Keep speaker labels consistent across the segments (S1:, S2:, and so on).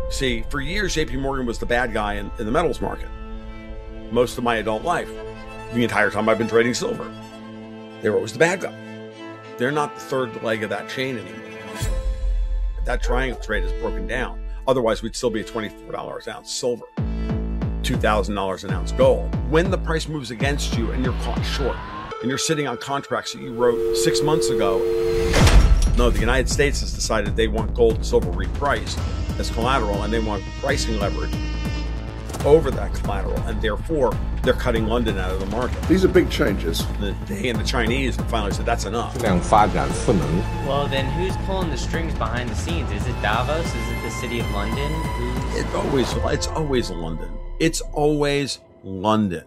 S1: See, for years, JP Morgan was the bad guy in the metals market. Most of my adult life, the entire time I've been trading silver, they were always the bad guy. They're not the third leg of that chain anymore. That triangle trade is broken down. Otherwise, we'd still be at $24 an ounce silver, $2,000 an ounce gold. When the price moves against you and you're caught short, and you're sitting on contracts that you wrote 6 months ago, no, the United States has decided they want gold and silver repriced as collateral, and they want pricing leverage over that collateral, and therefore they're cutting London out of the market.
S2: These are big changes.
S1: They and the Chinese finally said that's enough.
S3: Well, then who's pulling the strings behind the scenes? Is it Davos? Is it the City of London?
S1: It's always London. It's always London.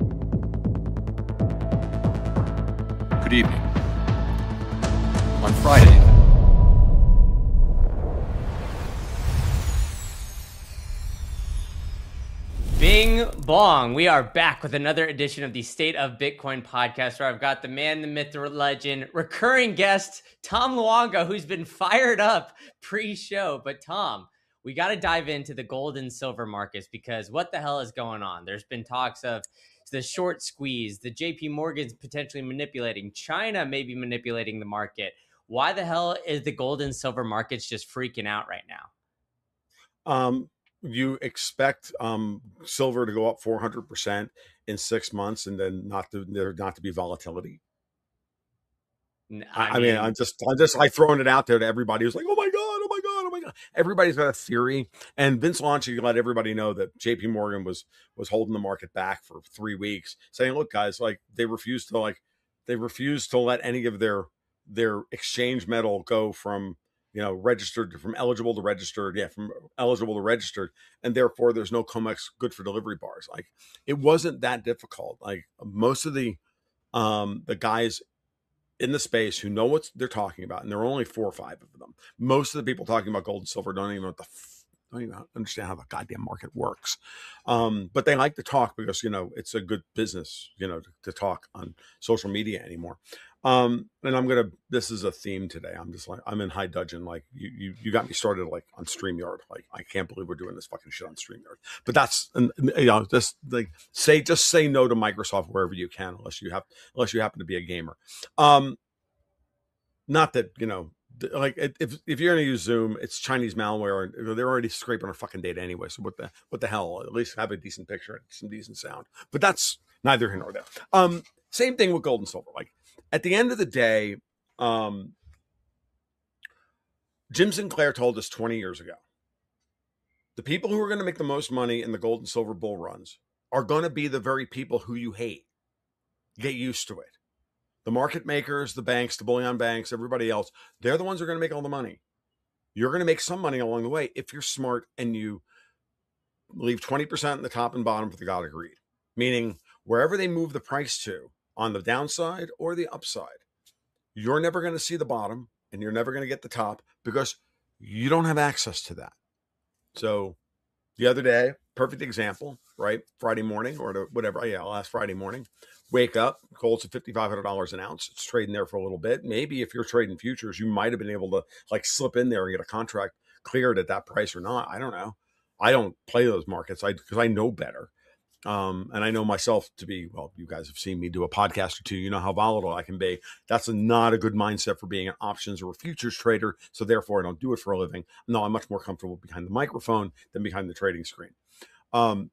S4: Good evening. On Friday,
S3: Bing bong. We are back with another edition of the State of Bitcoin podcast, where I've got the man, the myth, the legend, recurring guest, Tom Luongo, who's been fired up pre-show. But Tom, we got to dive into the gold and silver markets, because what the hell is going on? There's been talks of the short squeeze, the JP Morgan's potentially manipulating, China maybe manipulating the market. Why the hell is the gold and silver markets just freaking out right now?
S1: You expect silver to go up 400% in 6 months, and then there not to be volatility. I mean, I'm just like throwing it out there to everybody who's like, oh my god. Everybody's got a theory, and Vince Lonchi let everybody know that JP Morgan was holding the market back for 3 weeks, saying, look, guys, like they refused to let any of their exchange metal go from registered from eligible to registered, from eligible to registered, and therefore there's no COMEX good for delivery bars. Like, it wasn't that difficult. Like, most of the guys in the space who know what they're talking about, and there are only 4 or 5 of them. Most of the people talking about gold and silver don't even understand how the goddamn market works. But they like to talk because it's a good business to talk on social media anymore. And this is a theme today. I'm in high dudgeon. Like, you got me started like on StreamYard. Like, I can't believe we're doing this fucking shit on StreamYard. But that's, just like, say no to Microsoft wherever you can, unless you happen to be a gamer. Not that, like, if you're going to use Zoom, it's Chinese malware, and they're already scraping our fucking data anyway. So what the hell? At least have a decent picture and some decent sound. But that's neither here nor there. Same thing with gold and silver. Like, at the end of the day, Jim Sinclair told us 20 years ago, the people who are going to make the most money in the gold and silver bull runs are going to be the very people who you hate. Get used to it. The market makers, the banks, the bullion banks, everybody else, they're the ones who are going to make all the money. You're going to make some money along the way if you're smart and you leave 20% in the top and bottom for the God of greed. Meaning, wherever they move the price to, on the downside or the upside, you're never going to see the bottom and you're never going to get the top because you don't have access to that. So the other day, perfect example, right? Friday morning or whatever. Yeah, last Friday morning, wake up, gold's at $5,500 an ounce. It's trading there for a little bit. Maybe if you're trading futures, you might have been able to like slip in there and get a contract cleared at that price or not. I don't know. I don't play those markets because I know better. And I know myself to be, well, you guys have seen me do a podcast or two. You know how volatile I can be. That's not a good mindset for being an options or a futures trader. So therefore, I don't do it for a living. No, I'm much more comfortable behind the microphone than behind the trading screen. But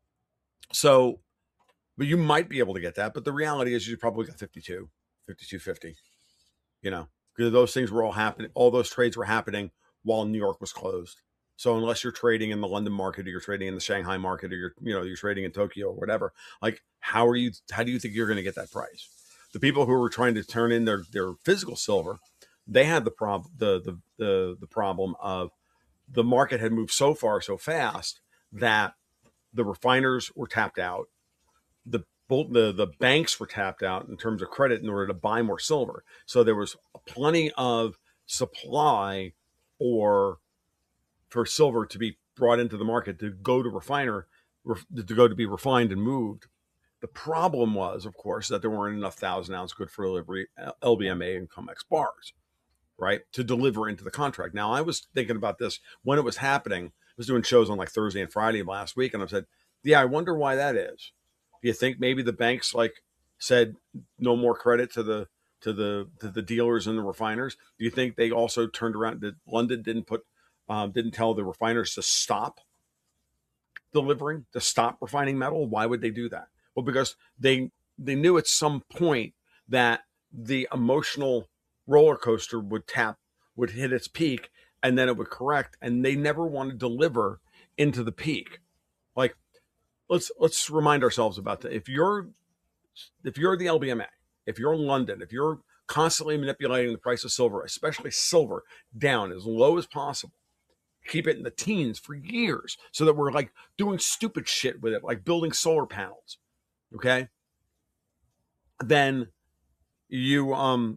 S1: you might be able to get that. But the reality is you probably got 52.50, because those things were all happening. All those trades were happening while New York was closed. So unless you're trading in the London market or you're trading in the Shanghai market or you're trading in Tokyo or whatever, like how do you think you're going to get that price? The people who were trying to turn in their physical silver, they had the problem of the market had moved so far so fast that the refiners were tapped out, the banks were tapped out in terms of credit in order to buy more silver. So there was plenty of supply for silver to be brought into the market to go to be refined and moved. The problem was, of course, that there weren't enough 1,000-ounce good for delivery LBMA and COMEX bars, right, to deliver into the contract. Now, I was thinking about this when it was happening. was doing shows on like Thursday and Friday of last week, and I said, yeah, I wonder why that is. Do you think maybe the banks like said no more credit to the dealers and the refiners? Do you think they also turned around that London didn't tell the refiners to stop delivering, to stop refining metal? Why would they do that? Well, because they knew at some point that the emotional roller coaster would hit its peak, and then it would correct, and they never want to deliver into the peak. Like, let's remind ourselves about that. If you're the LBMA, if you're London, if you're constantly manipulating the price of silver, especially silver, down as low as possible, keep it in the teens for years so that we're like doing stupid shit with it, like building solar panels, okay? Then you're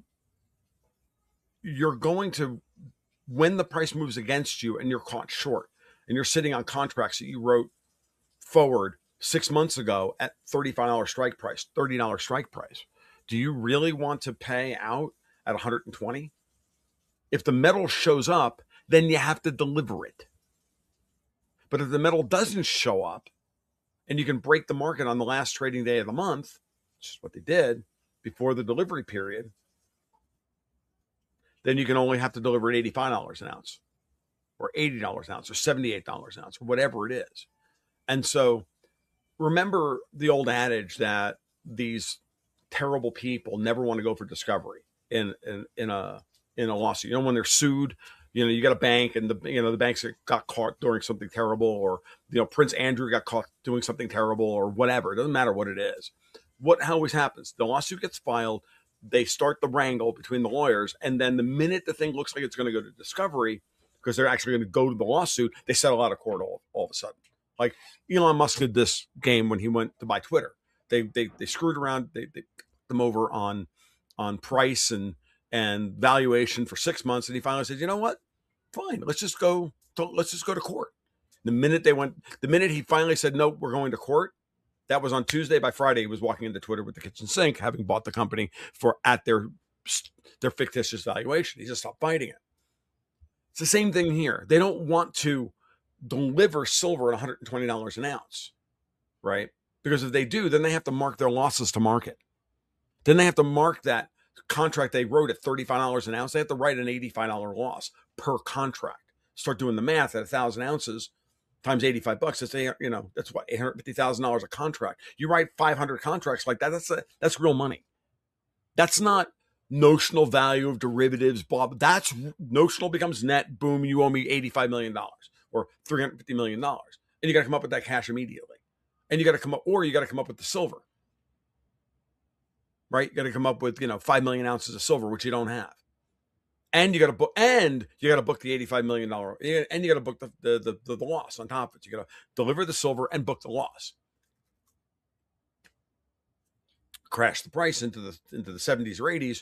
S1: going to, when the price moves against you and you're caught short and you're sitting on contracts that you wrote forward 6 months ago at $35 strike price, $30 strike price, do you really want to pay out at 120? If the metal shows up, then you have to deliver it. But if the metal doesn't show up and you can break the market on the last trading day of the month, which is what they did before the delivery period, then you can only have to deliver at $85 an ounce or $80 an ounce or $78 an ounce or whatever it is. And so remember the old adage that these terrible people never want to go for discovery in a lawsuit. You know, when they're sued, you know, you got a bank and the banks got caught doing something terrible, or, you know, Prince Andrew got caught doing something terrible or whatever. It doesn't matter what it is. What always happens? The lawsuit gets filed. They start the wrangle between the lawyers. And then the minute the thing looks like it's going to go to discovery, because they're actually going to go to the lawsuit, they settle out of court all of a sudden. Like Elon Musk did this game when he went to buy Twitter. They screwed around. They put them over on price and valuation for 6 months, and he finally said, "You know what? Fine, let's just go to court." The minute he finally said, "No, we're going to court," that was on Tuesday. By Friday, he was walking into Twitter with the kitchen sink, having bought the company at their fictitious valuation. He just stopped fighting it. It's the same thing here. They don't want to deliver silver at $120 an ounce, right? Because if they do, then they have to mark their losses to market. Then they have to mark that contract they wrote at $35 an ounce. They have to write an $85 loss per contract. Start doing the math at 1,000 ounces times $85. That's what, $850,000 a contract. You write 500 contracts like that. That's real money. That's not notional value of derivatives. Blah. That's notional becomes net. Boom. You owe me $85 million or $350 million, and you got to come up with that cash immediately. And you got to come up with the silver. Right? You got to come up with, 5 million ounces of silver, which you don't have. And you got to book the $85 million, and you got to book the loss on top of it. You got to deliver the silver and book the loss. Crash the price into the 70s or 80s.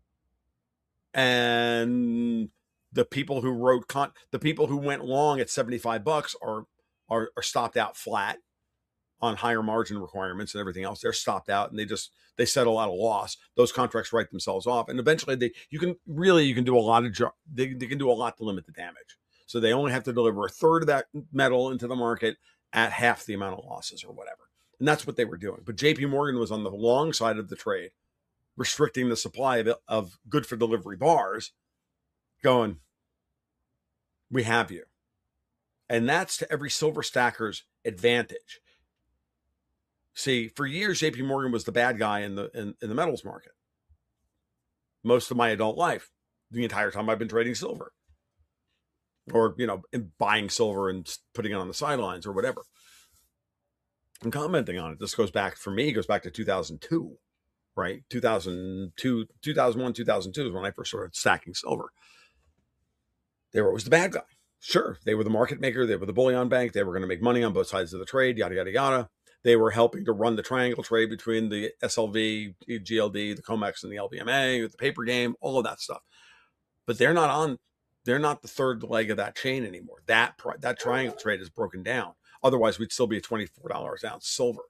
S1: And the people who went long at $75 are stopped out flat on higher margin requirements and everything else. They're stopped out, and they settle out a loss. Those contracts write themselves off, and eventually you can do a lot of they can do a lot to limit the damage. So they only have to deliver a third of that metal into the market at half the amount of losses or whatever. And that's what they were doing. But JP Morgan was on the long side of the trade, restricting the supply of good for delivery bars, going, "We have you." And that's to every silver stacker's advantage. See, for years, JP Morgan was the bad guy in the metals market. Most of my adult life, the entire time I've been trading silver, or, buying silver and putting it on the sidelines or whatever, and commenting on it. This goes back to 2002, right? 2001, 2002 is when I first started stacking silver. They were always the bad guy. Sure, they were the market maker. They were the bullion bank. They were going to make money on both sides of the trade, yada, yada, yada. They were helping to run the triangle trade between the SLV, GLD, the COMEX, and the LBMA, the paper game, all of that stuff. But they're not the third leg of that chain anymore. That triangle trade is broken down. Otherwise, we'd still be at $24 an ounce silver,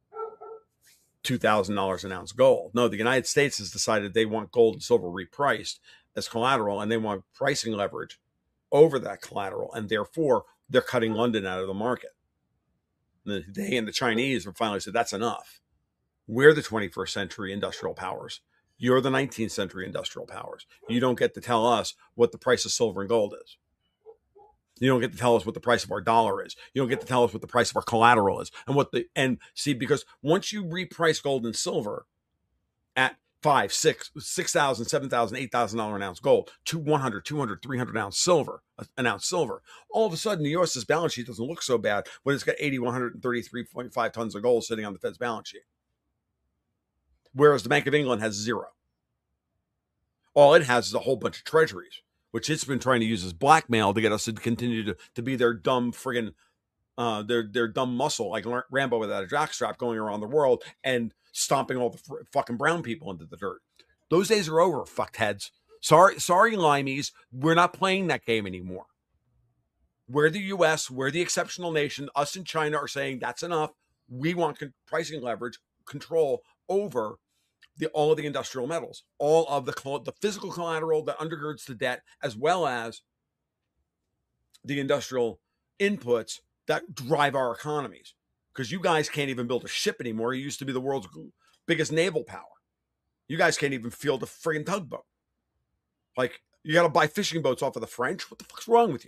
S1: $2,000 an ounce gold. No, the United States has decided they want gold and silver repriced as collateral, and they want pricing leverage over that collateral, and therefore they're cutting London out of the market. They and the Chinese have finally said, that's enough. We're the 21st century industrial powers. You're the 19th century industrial powers. You don't get to tell us what the price of silver and gold is. You don't get to tell us what the price of our dollar is. You don't get to tell us what the price of our collateral is. Because once you reprice gold and silver at $5,000, $6,000, $7,000, $8,000 an ounce gold to 100, 200, 300 ounce silver, an ounce silver, all of a sudden the U.S.'s balance sheet doesn't look so bad when it's got 133.5 tons of gold sitting on the Fed's balance sheet. Whereas the Bank of England has zero. All it has is a whole bunch of treasuries, which it's been trying to use as blackmail to get us to continue to be their dumb friggin' their dumb muscle, like Rambo without a jockstrap, going around the world and stomping all the fucking brown people into the dirt. Those days are over, fuckheads. Sorry, limeys. We're not playing that game anymore. We're the U.S. We're the exceptional nation. Us and China are saying that's enough. We want pricing leverage, control over all of the industrial metals, all of the physical collateral that undergirds the debt, as well as the industrial inputs that drive our economies. Because you guys can't even build a ship anymore. You used to be the world's biggest naval power. You guys can't even field a friggin' tugboat. Like, you got to buy fishing boats off of the French. What the fuck's wrong with you?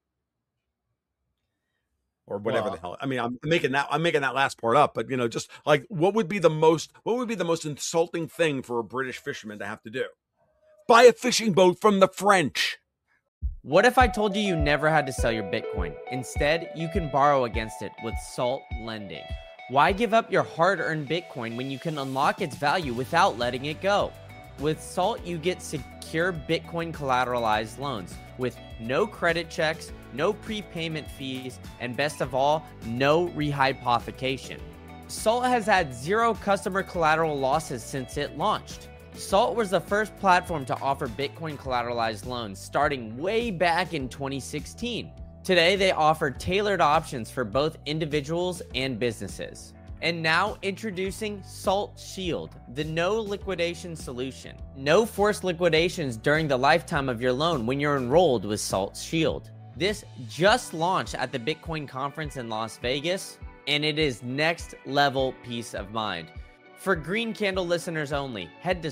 S1: Or whatever the hell. I mean, I'm making that last part up, but just like, what would be the most insulting thing for a British fisherman to have to do? Buy a fishing boat from the French.
S3: What if I told you never had to sell your Bitcoin? Instead, you can borrow against it with Salt Lending. Why give up your hard-earned Bitcoin when you can unlock its value without letting it go? With Salt, you get secure Bitcoin collateralized loans with no credit checks, no prepayment fees, and best of all, no rehypothecation. Salt has had zero customer collateral losses since it launched. Salt was the first platform to offer Bitcoin collateralized loans starting way back in 2016. Today, they offer tailored options for both individuals and businesses. And now introducing Salt Shield, the no liquidation solution. No forced liquidations during the lifetime of your loan when you're enrolled with Salt Shield. This just launched at the Bitcoin conference in Las Vegas, and it is next level peace of mind. For Green Candle listeners only, head to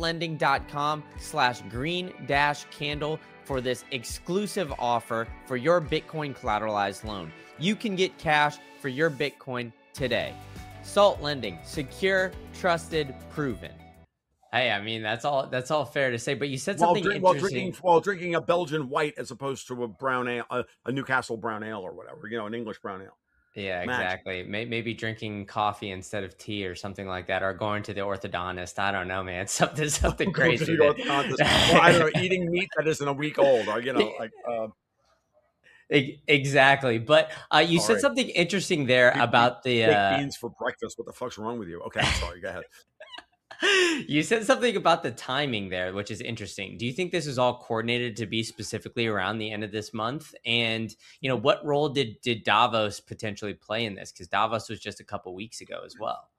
S3: saltlending.com/green-candle for this exclusive offer for your Bitcoin collateralized loan. You can get cash for your Bitcoin today. Salt Lending, secure, trusted, proven. Hey, I mean, that's all fair to say, but you said something interesting.
S1: While drinking a Belgian white as opposed to a brown ale, a Newcastle brown ale or whatever, an English brown ale.
S3: Yeah, exactly. Maybe drinking coffee instead of tea or something like that, or going to the orthodontist. I don't know, man. Something crazy.
S1: Well, I don't know. Eating meat that isn't a week old, or
S3: Exactly. But you said something interesting there about the
S1: baked beans for breakfast. What the fuck's wrong with you? Okay, I'm sorry. Go ahead.
S3: You said something about the timing there, which is interesting. Do you think this is all coordinated to be specifically around the end of this month? And, what role did Davos potentially play in this? Because Davos was just a couple weeks ago as well.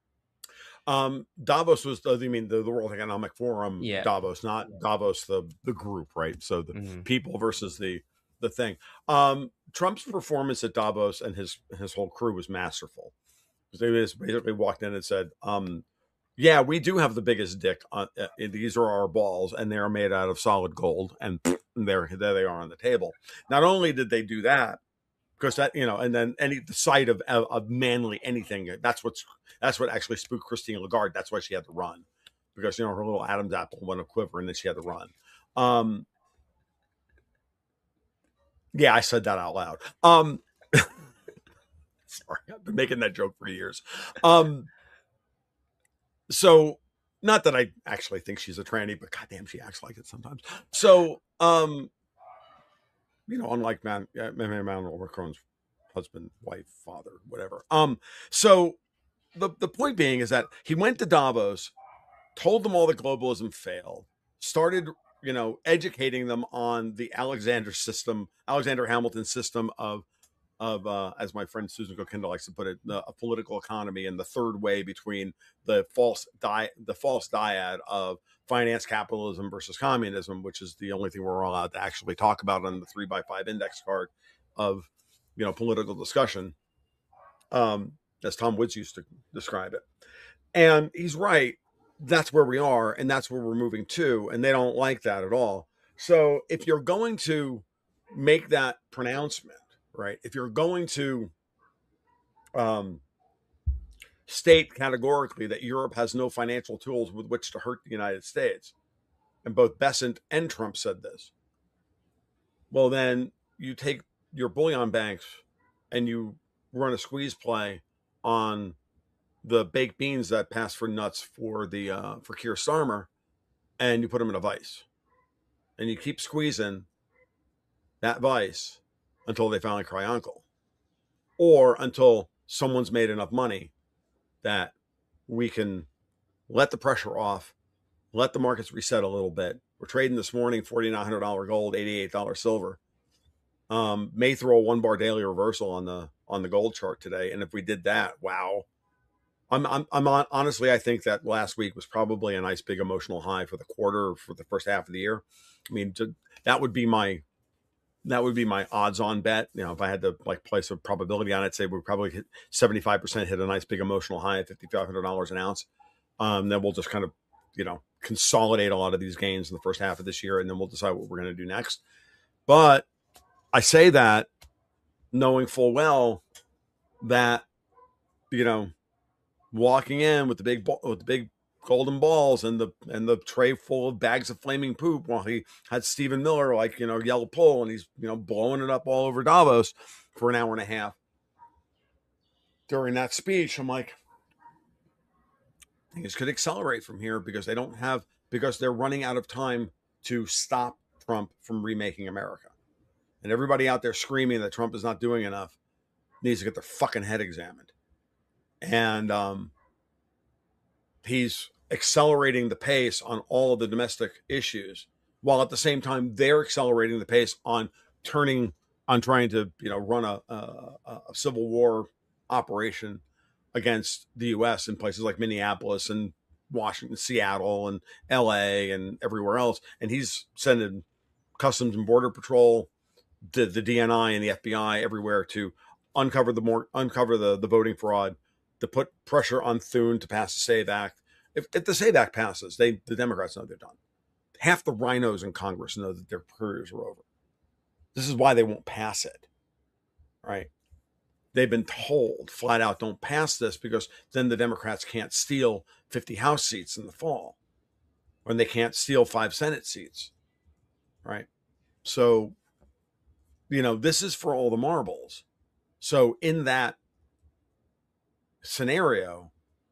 S1: Davos was, you mean the World Economic Forum,
S3: yeah.
S1: Davos, not Davos, the group, right? So the people versus the thing. Trump's performance at Davos and his whole crew was masterful. They just basically walked in and said, yeah, we do have the biggest dick. These are our balls, and they are made out of solid gold. And there they are on the table. Not only did they do that, because that and then the sight of manly anything, that's what actually spooked Christine Lagarde. That's why she had to run, because her little Adam's apple went a quiver, and then she had to run. Yeah, I said that out loud. Sorry, I've been making that joke for years. So, not that I actually think she's a tranny, but goddamn, she acts like it sometimes. So, unlike Emmanuel Macron's husband, wife, father, whatever. So the point being is that he went to Davos, told them all that globalism failed, started, educating them on the Alexander Hamilton system of as my friend Susan Kokinder likes to put it, a political economy, and the third way between the false dyad of finance capitalism versus communism, which is the only thing we're allowed to actually talk about on the 3x5 index card of political discussion, as Tom Woods used to describe it. And he's right. That's where we are, and that's where we're moving to, and they don't like that at all. So if you're going to make that pronouncement, right? If you're going to state categorically that Europe has no financial tools with which to hurt the United States, and both Bessent and Trump said this, well, then you take your bullion banks and you run a squeeze play on the baked beans that pass for nuts for Keir Starmer, and you put them in a vice, and you keep squeezing that vice until they finally cry uncle, or until someone's made enough money that we can let the pressure off, let the markets reset a little bit. We're trading this morning $4,900 gold, $88 silver. May throw a 1 bar daily reversal on the gold chart today, and if we did that, wow. Honestly, I think that last week was probably a nice big emotional high for the quarter, for the first half of the year. I mean, that would be my odds-on bet. If I had to place a probability on it, say we probably hit 75% hit a nice big emotional high at $5,500 an ounce. Then we'll just kind of consolidate a lot of these gains in the first half of this year, and then we'll decide what we're going to do next. But I say that knowing full well that walking in with the big golden balls and the tray full of bags of flaming poop while he had Stephen Miller yell pull, and he's blowing it up all over Davos for an hour and a half. During that speech, I'm like, things could accelerate from here because they're running out of time to stop Trump from remaking America. And everybody out there screaming that Trump is not doing enough needs to get their fucking head examined. And he's accelerating the pace on all of the domestic issues, while at the same time they're accelerating the pace on trying to run a civil war operation against the U.S. in places like Minneapolis and Washington, Seattle, and L.A. and everywhere else. And he's sending Customs and Border Patrol, the DNI and the FBI everywhere to uncover the voting fraud, to put pressure on Thune to pass the SAVE Act. If the SAVE Act passes, the Democrats know they're done. Half the rhinos in Congress know that their careers are over. This is why they won't pass it, right? They've been told flat out, don't pass this, because then the Democrats can't steal 50 House seats in the fall, and they can't steal 5 Senate seats, right? So, this is for all the marbles. So in that scenario,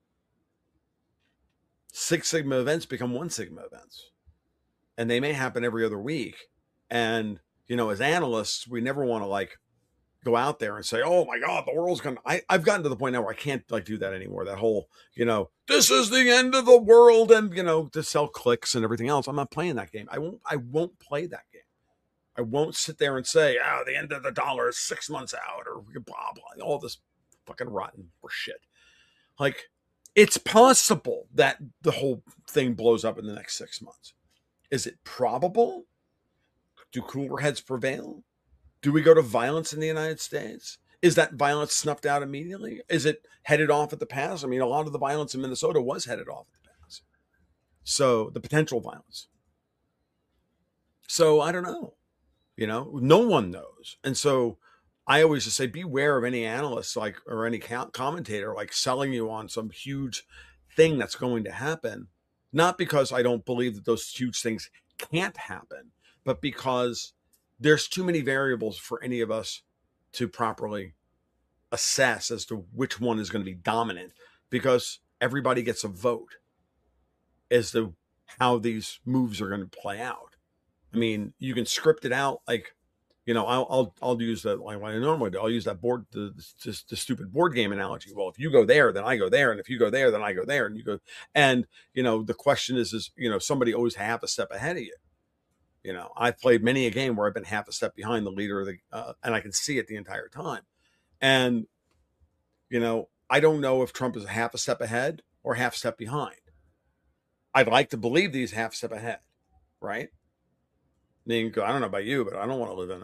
S1: Six Sigma events become One Sigma events, and they may happen every other week. And, as analysts, we never want to go out there and say, oh my God, the world's going to, I've gotten to the point now where I can't do that anymore. That whole, this is the end of the world, and, to sell clicks and everything else. I'm not playing that game. I won't play that game. I won't sit there and say, the end of the dollar is 6 months out, or blah, blah, all this fucking rotten shit. It's possible that the whole thing blows up in the next 6 months. Is it probable? Do cooler heads prevail? Do we go to violence in the United States? Is that violence snuffed out immediately? Is it headed off at the pass? I mean, a lot of the violence in Minnesota was headed off at the pass. So the potential violence. So I don't know. No one knows. And so I always just say, beware of any analyst or any commentator selling you on some huge thing that's going to happen. Not because I don't believe that those huge things can't happen, but because there's too many variables for any of us to properly assess as to which one is going to be dominant, because everybody gets a vote as to how these moves are going to play out. I mean, you can script it out I'll use that like I normally do. I'll use that the stupid board game analogy. Well, if you go there, then I go there, and if you go there, then I go there, and you go. And the question is somebody always half a step ahead of you. I've played many a game where I've been half a step behind the leader of the, and I can see it the entire time. And I don't know if Trump is a half a step ahead or half a step behind. I'd like to believe that he's half a step ahead, right? I mean, I don't know about you, but I don't want to live in a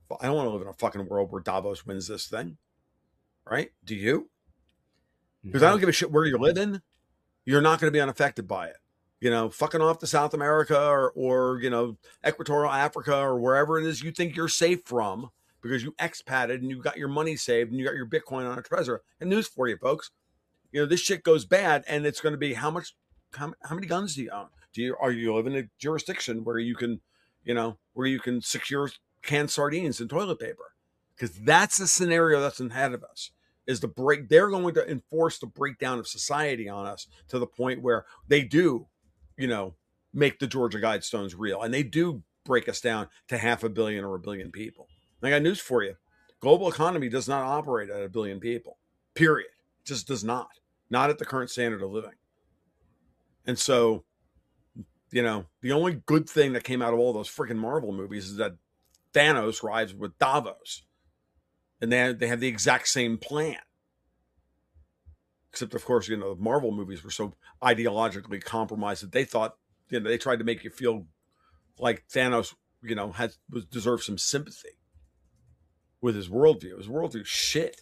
S1: I don't want to live in a fucking world where Davos wins this thing. Right? Do you? Because I don't give a shit where you're living. You're not going to be unaffected by it. You know, fucking off to South America or, you know, Equatorial Africa or wherever it is you think you're safe from because you expatted and you got your money saved and you got your Bitcoin on a Trezor. And news for you, folks. You know, this shit goes bad and it's going to be how many guns do you own? Are you live in a jurisdiction where you can, you know, where you can secure canned sardines and toilet paper? Because that's the scenario that's ahead of us. Is the break? They're going to enforce the breakdown of society on us to the point where they do, you know, make the Georgia Guidestones real, and they do break us down to 500 million or 1 billion people. And I got news for you: global economy does not operate at 1 billion people. Period. It just does not. Not at the current standard of living. And so, you know, the only good thing that came out of all those freaking Marvel movies is that Thanos rides with Davos. And they have the exact same plan. Except, of course, you know, the Marvel movies were so ideologically compromised that they thought, you know, they tried to make you feel like Thanos, you know, deserved some sympathy with his worldview. His worldview shit.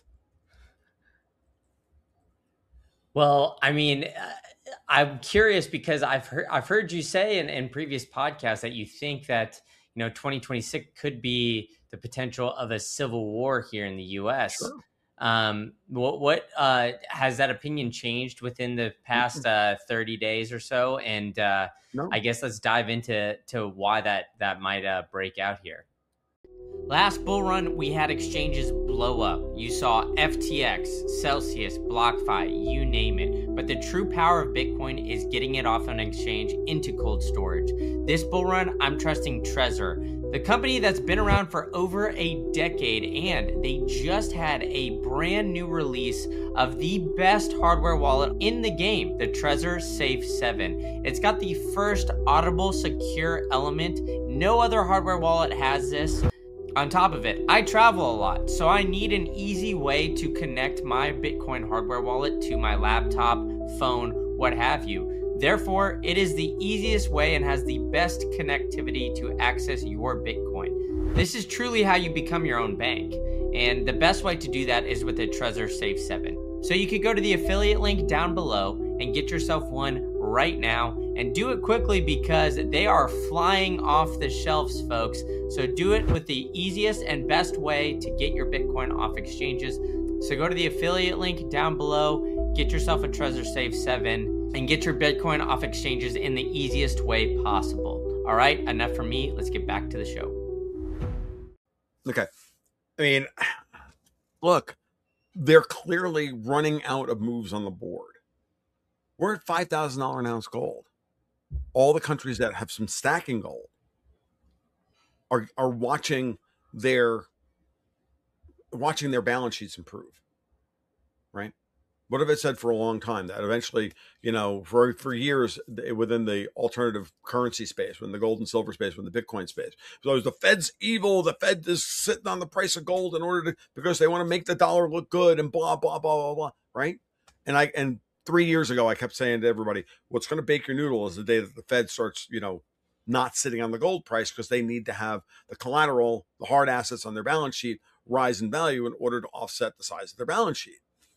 S3: Well, I mean, I'm curious because I've heard you say in previous podcasts that you think that, you know, 2026 could be the potential of a civil war here in the U.S.
S1: Sure.
S3: What has that opinion changed within the past 30 days or so? And
S1: No.
S3: I guess let's dive into why that might break out here. Last bull run, we had exchanges blow up. You saw FTX, Celsius, BlockFi, you name it. But the true power of Bitcoin is getting it off an exchange into cold storage. This bull run, I'm trusting Trezor, the company that's been around for over a decade, and they just had a brand new release of the best hardware wallet in the game, the Trezor Safe 7. It's got the first audible secure element. No other hardware wallet has this. On top of it, I travel a lot, so I need an easy way to connect my Bitcoin hardware wallet to my laptop, phone, what have you. Therefore, it is the easiest way and has the best connectivity to access your Bitcoin. This is truly how you become your own bank, and the best way to do that is with the Trezor Safe 7. So you could go to the affiliate link down below and get yourself one right now, and do it quickly because they are flying off the shelves, folks. So do it with the easiest and best way to get your Bitcoin off exchanges. So go to the affiliate link down below, get yourself a Trezor Safe 7, and get your Bitcoin off exchanges in the easiest way possible. All right, enough from me. Let's get back to the show.
S1: Okay. I mean, look, they're clearly running out of moves on the board. We're at $5,000 an ounce gold. All the countries that have some stacking gold are watching their balance sheets improve, right? What have I said for a long time? That eventually, you know, for years within the alternative currency space, when the gold and silver space, when the Bitcoin space, so the Fed's evil. The Fed is sitting on the price of gold in order to, because they want to make the dollar look good and blah blah blah blah blah, right? And 3 years ago, I kept saying to everybody, what's going to bake your noodle is the day that the Fed starts, you know, not sitting on the gold price, because they need to have the collateral, the hard assets on their balance sheet rise in value in order to offset the size of their balance sheet.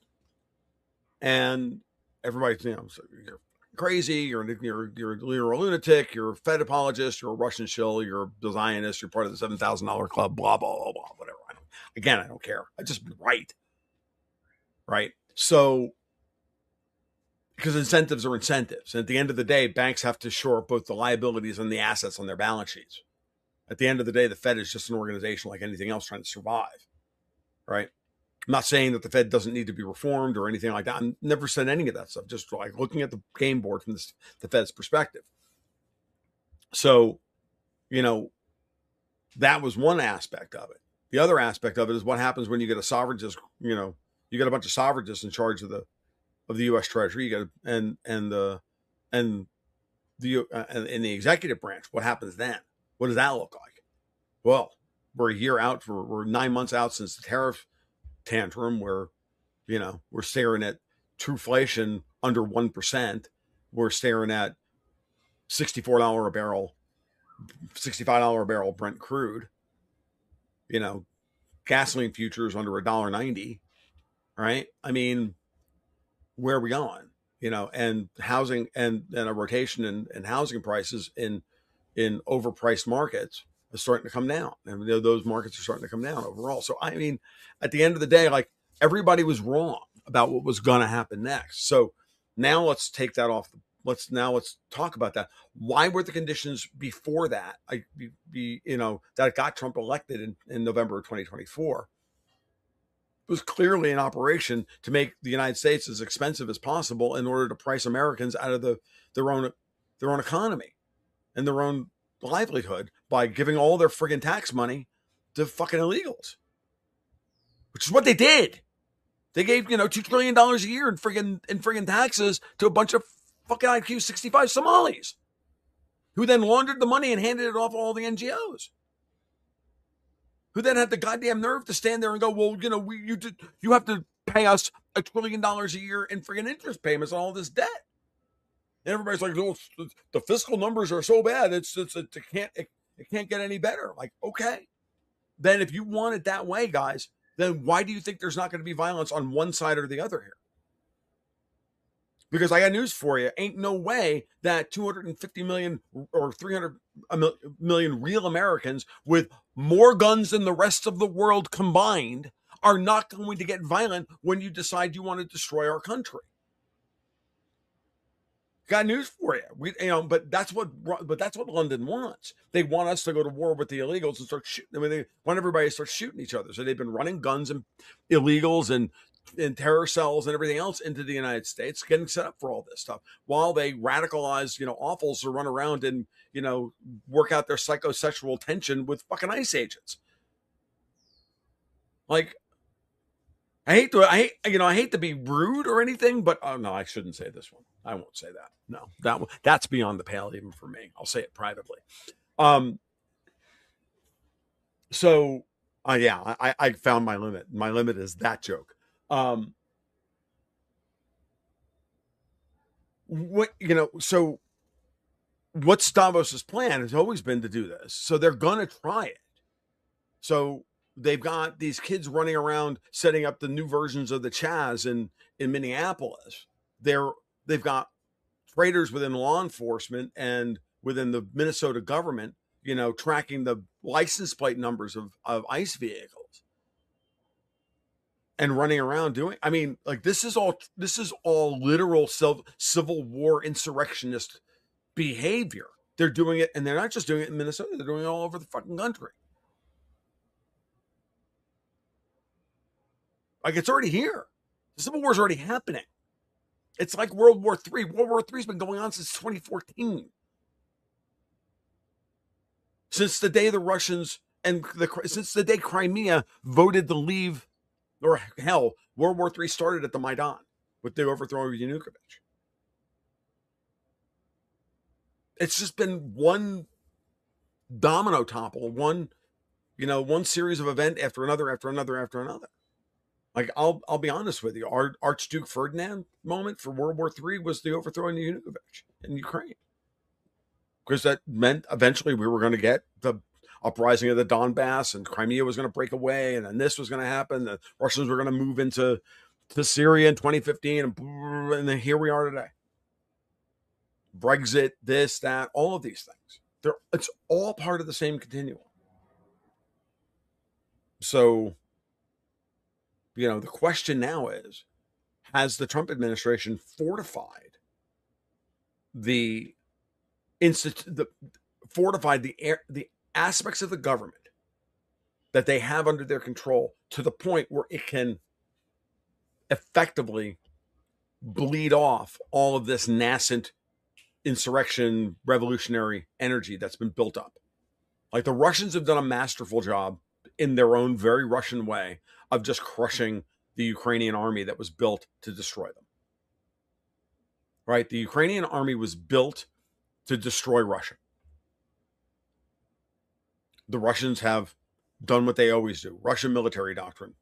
S1: And everybody's, you know, so you're crazy, you're a lunatic, you're a Fed apologist, you're a Russian shill, you're a Zionist, you're part of the $7,000 club, blah, blah, blah, blah, whatever. I don't care. I just been right. Right? So, because incentives are incentives. And at the end of the day, banks have to shore up both the liabilities and the assets on their balance sheets. At the end of the day, the Fed is just an organization like anything else trying to survive. Right? I'm not saying that the Fed doesn't need to be reformed or anything like that. I've never said any of that stuff. Just like looking at the game board from the Fed's perspective. So, you know, that was one aspect of it. The other aspect of it is what happens when you get a sovereigntist, you know, you got a bunch of sovereigntists in charge of the U.S. Treasury. You got and the executive branch. What happens then? What does that look like? Well, we're 9 months out since the tariff tantrum, where, you know, we're staring at trueflation under 1%. We're staring at $64 a barrel, $65 a barrel Brent crude. gasoline futures under $1.90, right? I mean, where are we going? And housing and a rotation in housing prices in overpriced markets is starting to come down. And those markets are starting to come down overall. So, I mean, at the end of the day, like, everybody was wrong about what was going to happen next. So now let's take that off. Let's talk about that. Why were the conditions before that, that got Trump elected in November of 2024? It was clearly an operation to make the United States as expensive as possible in order to price Americans out of their own economy and their own livelihood by giving all their friggin' tax money to fucking illegals, which is what they did. They gave $2 trillion a year in friggin' taxes to a bunch of fucking IQ 65 Somalis, who then laundered the money and handed it off to all the NGOs, who then had the goddamn nerve to stand there and go, well, you have to pay us $1 trillion a year in friggin' interest payments on all this debt. And everybody's like, oh, the fiscal numbers are so bad, it can't get any better. Like, okay, then if you want it that way, guys, then why do you think there's not going to be violence on one side or the other here? Because I got news for you. Ain't no way that 250 million or 300 million real Americans with more guns than the rest of the world combined are not going to get violent when you decide you want to destroy our country. Got news for you. But that's what London wants. They want us to go to war with the illegals and start shooting. I mean, they want everybody to start shooting each other. So they've been running guns and illegals and terror cells and everything else into the United States, getting set up for all this stuff, while they radicalize, awfuls to run around and, work out their psychosexual tension with fucking ICE agents. Like, I hate to be rude or anything, but oh no, I shouldn't say this one. I won't say that. No, that's beyond the pale even for me. I'll say it privately. So, I found my limit. My limit is that joke. So what's Davos's plan has always been to do this. So they're going to try it. So they've got these kids running around setting up the new versions of the Chaz in Minneapolis. They've got traitors within law enforcement and within the Minnesota government, tracking the license plate numbers of ICE vehicles and running around doing. I mean, like, this is all literal civil war insurrectionist behavior. They're doing it, and they're not just doing it in Minnesota. They're doing it all over the fucking country. Like, it's already here. The Civil War is already happening. It's like World War III. World War III has been going on since 2014. Since the day the Russians since the day Crimea voted to leave, or hell, World War III started at the Maidan with the overthrow of Yanukovych. It's just been one domino topple, one series of event after another, after another, after another. Like, I'll be honest with you, our Archduke Ferdinand moment for World War III was the overthrow of Yanukovych in Ukraine. Because that meant eventually we were going to get the uprising of the Donbass, and Crimea was going to break away, and then this was going to happen. The Russians were going to move into Syria in 2015, and then here we are today. Brexit, this, that, all of these things. It's all part of the same continuum. So, the question now is, has the Trump administration fortified the aspects of the government that they have under their control to the point where it can effectively bleed off all of this nascent insurrection, revolutionary energy that's been built up? Like, the Russians have done a masterful job in their own very Russian way of just crushing the Ukrainian army that was built to destroy them. Right? The Ukrainian army was built to destroy Russia. The Russians have done what they always do. Russian military doctrine.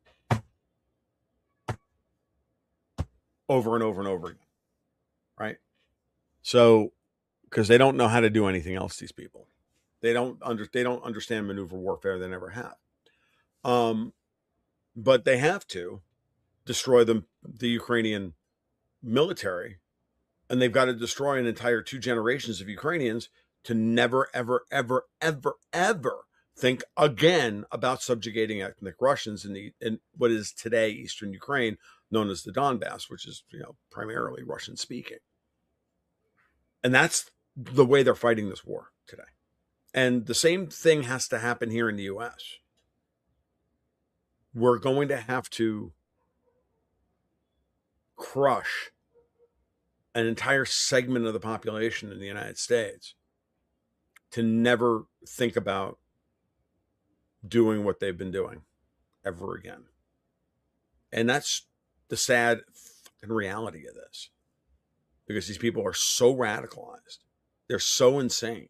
S1: Over and over and over again. Right? So, because they don't know how to do anything else, these people. They don't understand maneuver warfare. They never have. But they have to destroy the Ukrainian military, and they've got to destroy an entire 2 generations of Ukrainians to never, ever, ever, ever, ever think again about subjugating ethnic Russians in what is today Eastern Ukraine, known as the Donbass, which is, primarily Russian speaking. And that's the way they're fighting this war today. And the same thing has to happen here in the US. We're going to have to crush an entire segment of the population in the United States to never think about doing what they've been doing ever again. And that's the sad fucking reality of this, because these people are so radicalized. They're so insane.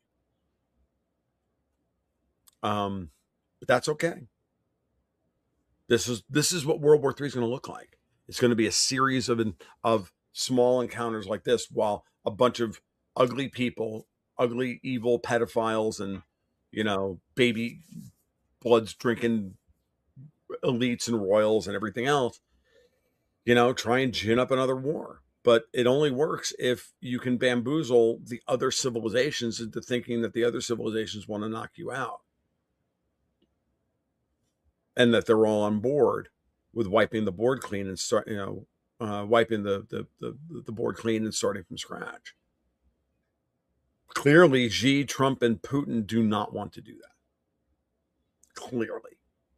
S1: But that's okay. This is what World War III is going to look like. It's going to be a series of small encounters like this, while a bunch of ugly people, ugly, evil pedophiles, and baby bloods drinking elites and royals and everything else, try and gin up another war. But it only works if you can bamboozle the other civilizations into thinking that the other civilizations want to knock you out, and that they're all on board with wiping the board clean and start, wiping the board clean and starting from scratch. Clearly, Xi, Trump, and Putin do not want to do that. Clearly.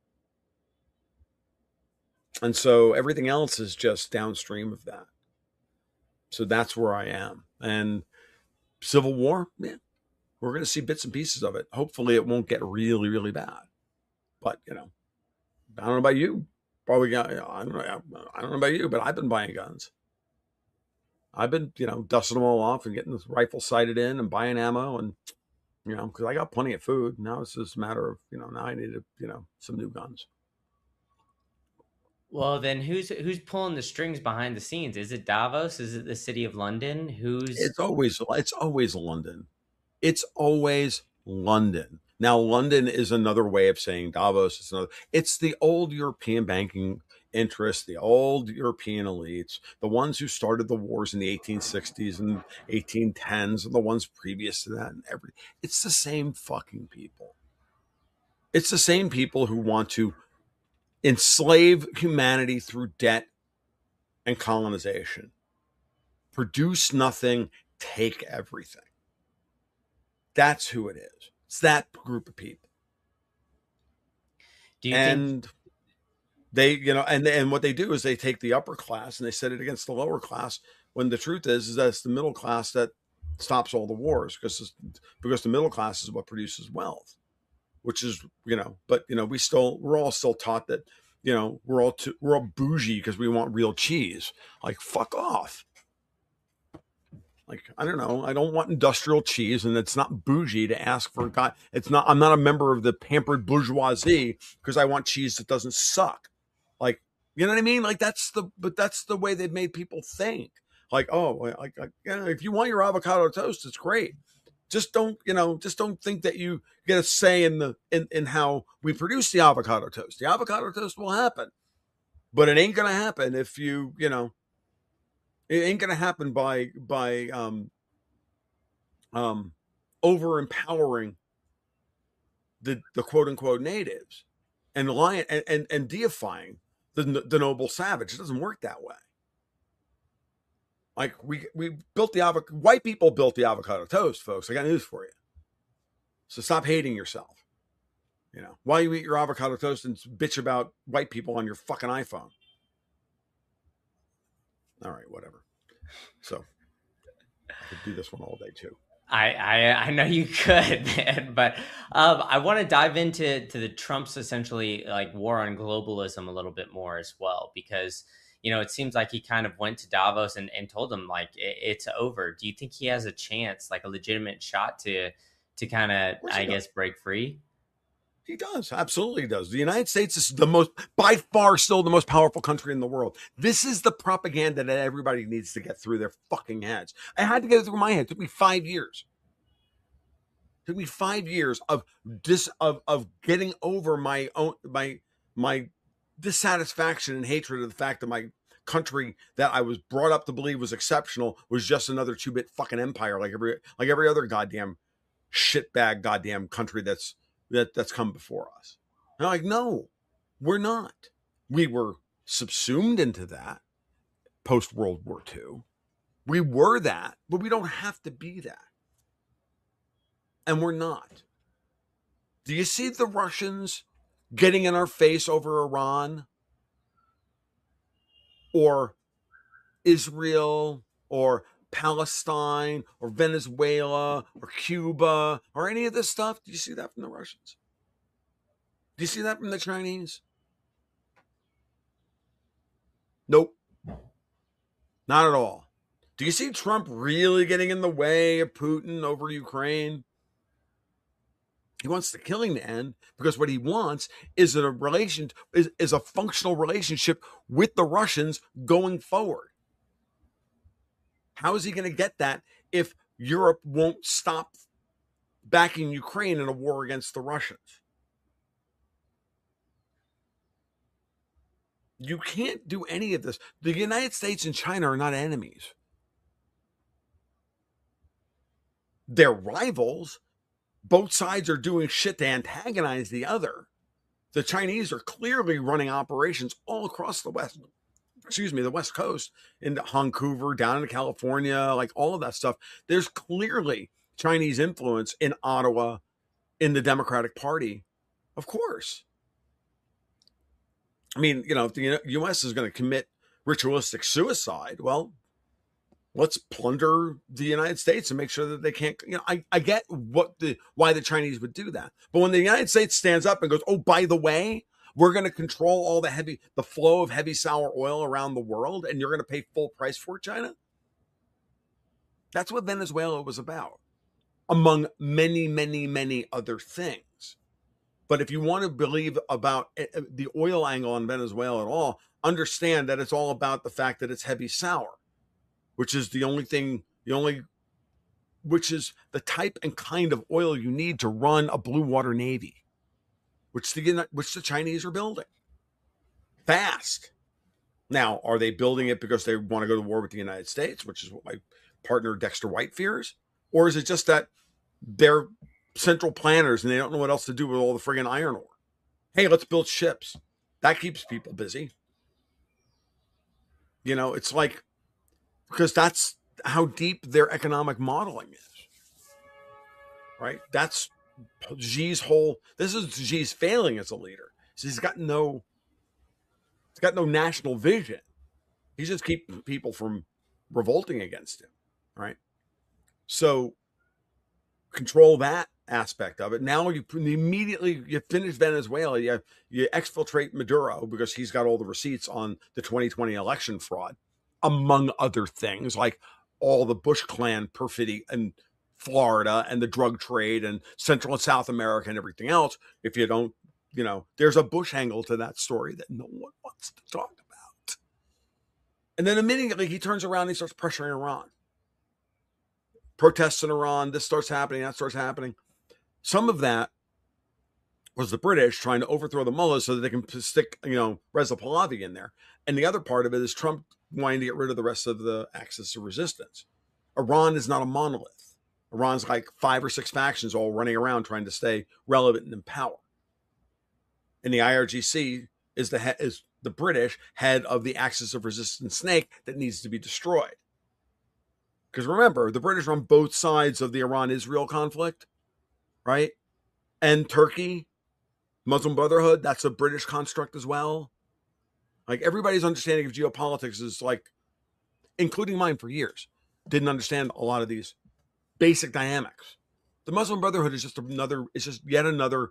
S1: And so everything else is just downstream of that. So that's where I am. And civil war, we're going to see bits and pieces of it. Hopefully it won't get really, really bad. But, I don't know about you. Probably, I don't know about you, but I've been buying guns. I've been, dusting them all off and getting this rifle sighted in and buying ammo, and, because I got plenty of food. Now it's just a matter of, now I need some new guns.
S3: Well, then who's pulling the strings behind the scenes? Is it Davos? Is it the city of London?
S1: It's always London. It's always London. Now, London is another way of saying Davos. It's the old European banking interests, the old European elites, the ones who started the wars in the 1860s and 1810s, and the ones previous to that, and it's the same fucking people. It's the same people who want to enslave humanity through debt and colonization. Produce nothing, take everything. That's who it is. It's that group of people.
S3: Do you think
S1: they, and what they do is they take the upper class and they set it against the lower class, when the truth is that it's the middle class that stops all the wars, because the middle class is what produces wealth, which is, but we're all still taught that, we're all bougie because we want real cheese. Like, fuck off. Like, I don't know. I don't want industrial cheese, and it's not bougie to ask for God. I'm not a member of the pampered bourgeoisie because I want cheese that doesn't suck. Like, you know what I mean? Like, that's the way they've made people think. Like, if you want your avocado toast, it's great. Just don't think that you get a say in how we produce the avocado toast. The avocado toast will happen, but it ain't going to happen if it ain't going to happen by over empowering the quote unquote natives and lying and deifying the noble savage. It doesn't work that way. Like, we built white people built the avocado toast, folks. I got news for you. So stop hating yourself. While you eat your avocado toast and bitch about white people on your fucking iPhone. All right, whatever. So I could do this one all day too.
S3: I know you could, man, but I want to dive into the Trump's essentially like war on globalism a little bit more as well, because it seems like he kind of went to Davos and told them like it's over. Do you think he has a chance, like a legitimate shot to kind of, I guess, break free?
S1: He does. Absolutely does. The United States is by far still the most powerful country in the world. This is the propaganda that everybody needs to get through their fucking heads. I had to get it through my head. It took me 5 years. It took me 5 years of getting over my my dissatisfaction and hatred of the fact that my country that I was brought up to believe was exceptional was just another 2-bit fucking empire like every other goddamn shitbag goddamn country that's come before us. And I'm like, no, we're not. We were subsumed into that post World War II. We were that, but we don't have to be that. And we're not. Do you see the Russians getting in our face over Iran or Israel or Palestine or Venezuela or Cuba or any of this stuff? Do you see that from the Russians? Do you see that from the Chinese? Nope. Not at all. Do you see Trump really getting in the way of Putin over Ukraine? He wants the killing to end because what he wants is is a functional relationship with the Russians going forward. How is he going to get that if Europe won't stop backing Ukraine in a war against the Russians? You can't do any of this. The United States and China are not enemies. They're rivals. Both sides are doing shit to antagonize the other. The Chinese are clearly running operations all across the West Coast, into Vancouver, down into California, like all of that stuff. There's clearly Chinese influence in Ottawa, in the Democratic Party, of course. I mean, if the U.S. is going to commit ritualistic suicide, well, let's plunder the United States and make sure that they can't. I get why the Chinese would do that, but when the United States stands up and goes, "Oh, by the way, we're going to control all the flow of heavy sour oil around the world, and you're going to pay full price for it, China." That's what Venezuela was about, among many, many, many other things. But if you want to believe about the oil angle on Venezuela at all, understand that it's all about the fact that it's heavy sour, which is which is the type and kind of oil you need to run a blue water navy, which the Chinese are building fast. Now, are they building it because they want to go to war with the United States, which is what my partner Dexter White fears? Or is it just that they're central planners and they don't know what else to do with all the friggin' iron ore? Hey, let's build ships. That keeps people busy. It's like, because that's how deep their economic modeling is, right? That's Xi's this is Xi's failing as a leader. So he's got no national vision. He's just keeping people from revolting against him, right? So control that aspect of it. Now you finish Venezuela, you exfiltrate Maduro because he's got all the receipts on the 2020 election fraud, among other things, like all the Bush clan perfidy in Florida and the drug trade and Central and South America and everything else. If you don't, there's a Bush angle to that story that no one wants to talk about. And then immediately he turns around and he starts pressuring Iran. Protests in Iran, this starts happening, that starts happening. Some of that was the British trying to overthrow the mullahs so that they can stick, Reza Pahlavi in there. And the other part of it is Trump wanting to get rid of the rest of the axis of resistance. Iran is not a monolith. Iran's like 5 or 6 factions all running around trying to stay relevant and in power. And the IRGC is the British head of the axis of resistance snake that needs to be destroyed. Because remember, the British are on both sides of the Iran-Israel conflict, right? And Turkey, Muslim Brotherhood, that's a British construct as well. Like, everybody's understanding of geopolitics is like, including mine for years, didn't understand a lot of these basic dynamics. The Muslim Brotherhood is just yet another,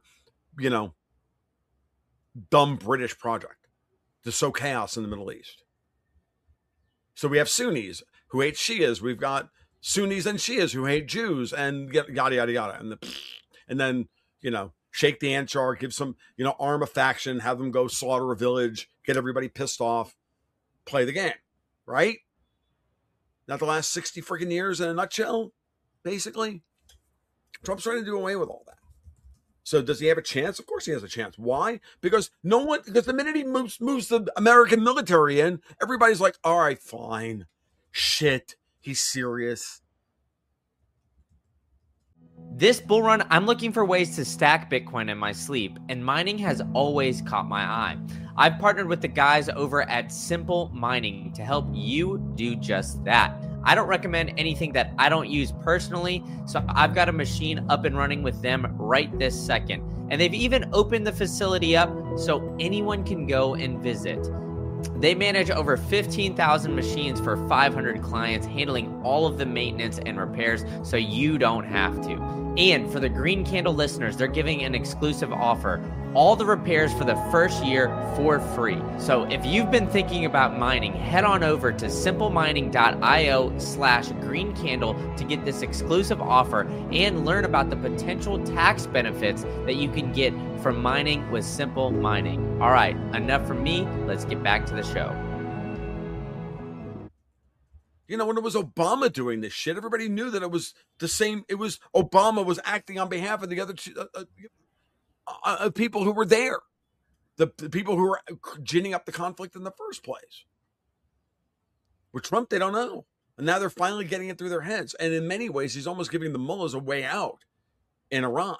S1: dumb British project to sow chaos in the Middle East. So we have Sunnis who hate Shias. We've got Sunnis and Shias who hate Jews, and yada, yada, yada. And then, shake the ant jar, give some, arm a faction, have them go slaughter a village, get everybody pissed off, play the game, right? Not the last 60 freaking years in a nutshell, basically. Trump's trying to do away with all that. So does he have a chance? Of course he has a chance. Why? Because the minute he moves the American military in, everybody's like, all right, fine. Shit, he's serious.
S3: This bull run, I'm looking for ways to stack Bitcoin in my sleep, and mining has always caught my eye. I've partnered with the guys over at Simple Mining to help you do just that. I don't recommend anything that I don't use personally, so I've got a machine up and running with them right this second. And they've even opened the facility up so anyone can go and visit. They manage over 15,000 machines for 500 clients, handling all of the maintenance and repairs so you don't have to. And for the Green Candle listeners, they're giving an exclusive offer. All the repairs for the first year for free. So if you've been thinking about mining, head on over to simplemining.io/greencandle to get this exclusive offer and learn about the potential tax benefits that you can get from mining with Simple Mining. All right, enough from me. Let's get back to the show.
S1: You know, when it was Obama doing this shit, everybody knew that it was the same. It was Obama was acting on behalf of the other people who were there, the people who were ginning up the conflict in the first place. With Trump, they don't know. And now they're finally getting it through their heads. And in many ways, he's almost giving the mullahs a way out in Iran.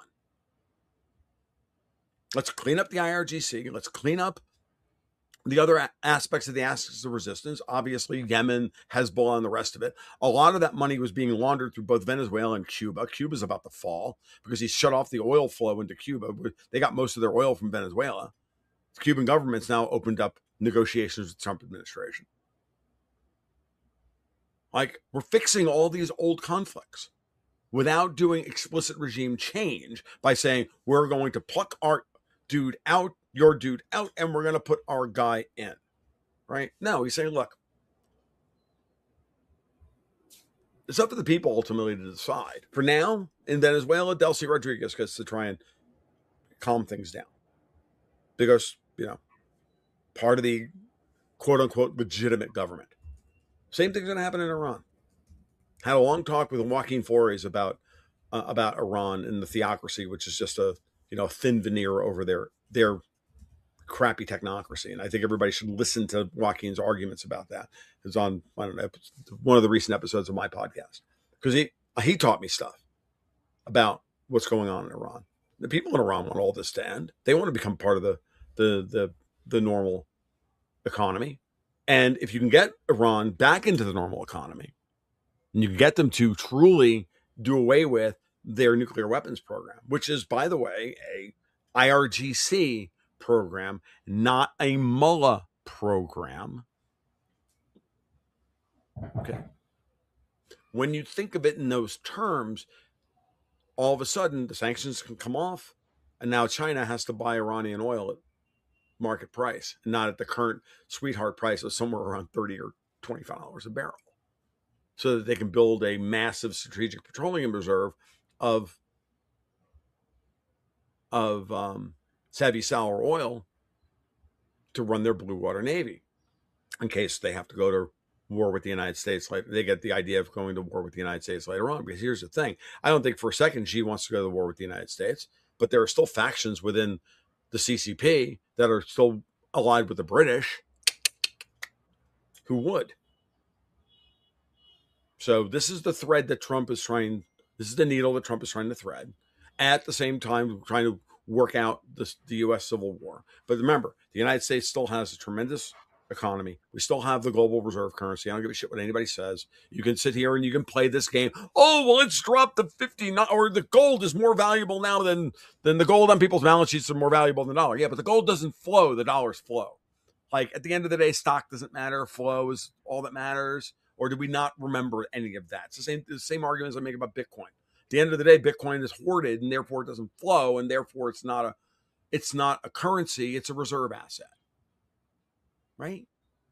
S1: Let's clean up the IRGC. Let's clean up the other aspects of the axis of resistance. Obviously, Yemen, Hezbollah, and the rest of it. A lot of that money was being laundered through both Venezuela and Cuba. Cuba's about to fall because he shut off the oil flow into Cuba. They got most of their oil from Venezuela. The Cuban government's now opened up negotiations with the Trump administration. Like, we're fixing all these old conflicts without doing explicit regime change by saying we're going to pluck our dude out, your dude out, and we're going to put our guy in, right? No, he's saying, look, it's up to the people ultimately to decide. For now, in Venezuela, Delcy Rodriguez gets to try and calm things down because, you know, part of the quote-unquote legitimate government. Same thing's going to happen in Iran. Had a long talk with Joaquin Flores about Iran and the theocracy, which is just a thin veneer over their crappy technocracy. And I think everybody should listen to Joaquin's arguments about that. It's on, I don't know, one of the recent episodes of my podcast, because he taught me stuff about what's going on in Iran. The people in Iran want all this to end. They want to become part of the normal economy. And if you can get Iran back into the normal economy, and you can get them to truly do away with their nuclear weapons program, which is, by the way, a IRGC program, not a mullah program. Okay. When you think of it in those terms, all of a sudden the sanctions can come off, and now China has to buy Iranian oil at market price, and not at the current sweetheart price of somewhere around $30 or $25 a barrel, so that they can build a massive strategic petroleum reserve of Savvy sour oil to run their blue water navy in case they have to go to war with the United States. Like, they get the idea of going to war with the United States later on. Because here's the thing: I don't think for a second Xi wants to go to war with the United States, but there are still factions within the CCP that are still allied with the British who would. So this is the thread that Trump is trying. This is the needle that Trump is trying to thread. At the same time, trying to work out the U.S. Civil War. But remember, the United States still has a tremendous economy. We still have the global reserve currency. I don't give a shit what anybody says. You can sit here and you can play this game. Oh, well, it's dropped to 59, or the gold is more valuable now than the gold on people's balance sheets are more valuable than the dollar. Yeah, but the gold doesn't flow. The dollars flow. Like, at the end of the day, stock doesn't matter. Flow is all that matters. Or do we not remember any of that? It's the same arguments I make about Bitcoin. At the end of the day, Bitcoin is hoarded, and therefore it doesn't flow, and therefore it's not a currency, it's a reserve asset. Right?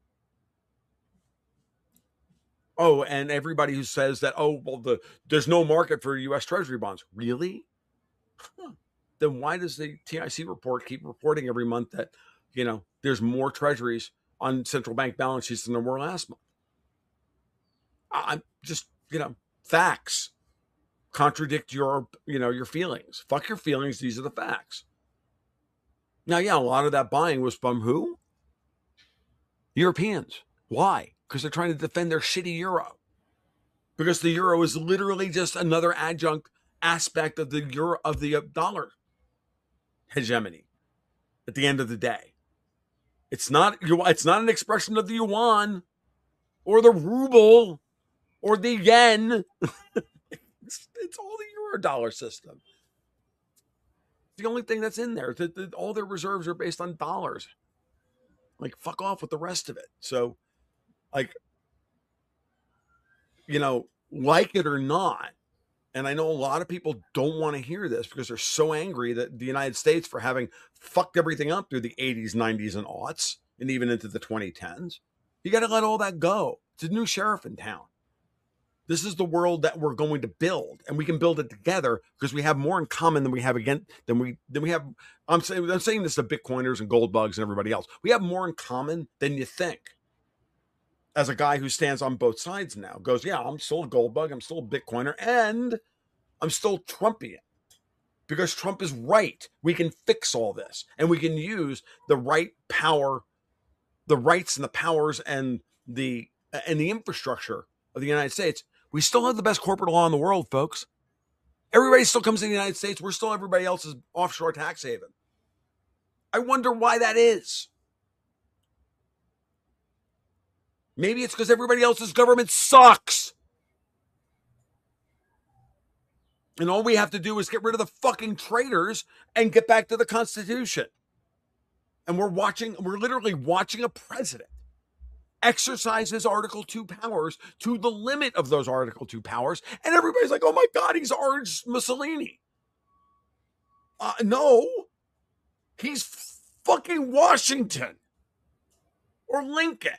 S1: Oh, and everybody who says that, oh, well, there's no market for U.S. Treasury bonds. Really? Huh. Then why does the TIC report keep reporting every month that, there's more treasuries on central bank balance sheets than there were last month? I'm just, facts. contradict your feelings. Fuck your feelings. These are the facts. Now, yeah, a lot of that buying was from who? Europeans. Why? Because they're trying to defend their shitty euro. Because the euro is literally just another adjunct aspect of the euro, of the dollar hegemony. At the end of the day, it's not an expression of the yuan or the ruble or the yen. It's all the euro dollar system. The only thing that's in there, all their reserves are based on dollars. Like, fuck off with the rest of it. So, like it or not, and I know a lot of people don't want to hear this because they're so angry that the United States for having fucked everything up through the 80s, 90s, and aughts, and even into the 2010s. You got to let all that go. It's a new sheriff in town. This is the world that we're going to build, and we can build it together because we have more in common than we have than we have. I'm saying this to Bitcoiners and gold bugs and everybody else. We have more in common than you think. As a guy who stands on both sides now, goes, yeah, I'm still a gold bug, I'm still a Bitcoiner, and I'm still Trumpian because Trump is right. We can fix all this, and we can use the right power, the rights and the powers and the infrastructure of the United States. We still have the best corporate law in the world, folks. Everybody still comes to the United States. We're still everybody else's offshore tax haven. I wonder why that is. Maybe it's because everybody else's government sucks. And all we have to do is get rid of the fucking traitors and get back to the Constitution. And we're literally watching a president exercise his Article 2 powers to the limit of those Article 2 powers. And everybody's like, oh my God, he's Orange Mussolini. No, he's fucking Washington or Lincoln.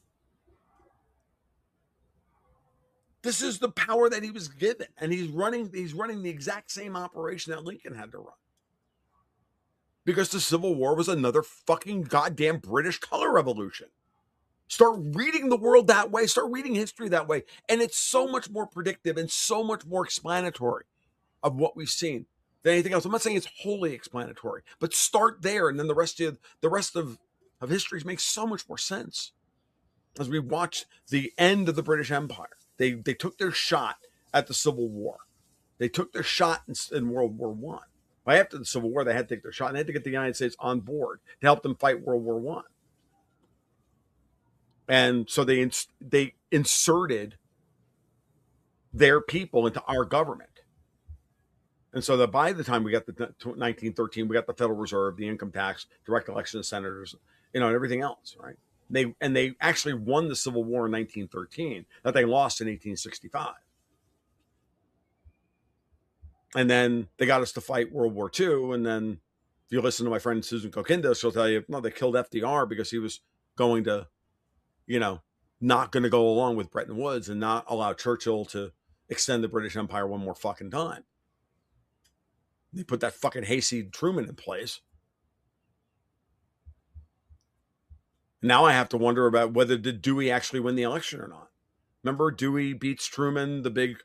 S1: This is the power that he was given. And he's running the exact same operation that Lincoln had to run. Because the Civil War was another fucking goddamn British color revolution. Start reading the world that way. Start reading history that way. And it's so much more predictive and so much more explanatory of what we've seen than anything else. I'm not saying it's wholly explanatory, but start there. And then the rest of history makes so much more sense. As we watch the end of the British Empire, they took their shot at the Civil War. They took their shot in World War I. Well, after the Civil War, they had to take their shot and they had to get the United States on board to help them fight World War I. And so they inserted their people into our government. And so that by the time we got the 1913, we got the Federal Reserve, the income tax, direct election of senators, and everything else, right? They actually won the Civil War in 1913 that they lost in 1865. And then they got us to fight World War II. And then if you listen to my friend Susan Kokinda, she'll tell you, no, they killed FDR because he was going to, not going to go along with Bretton Woods and not allow Churchill to extend the British Empire one more fucking time. They put that fucking hayseed Truman in place. Now I have to wonder about whether did Dewey actually win the election or not. Remember Dewey beats Truman, the big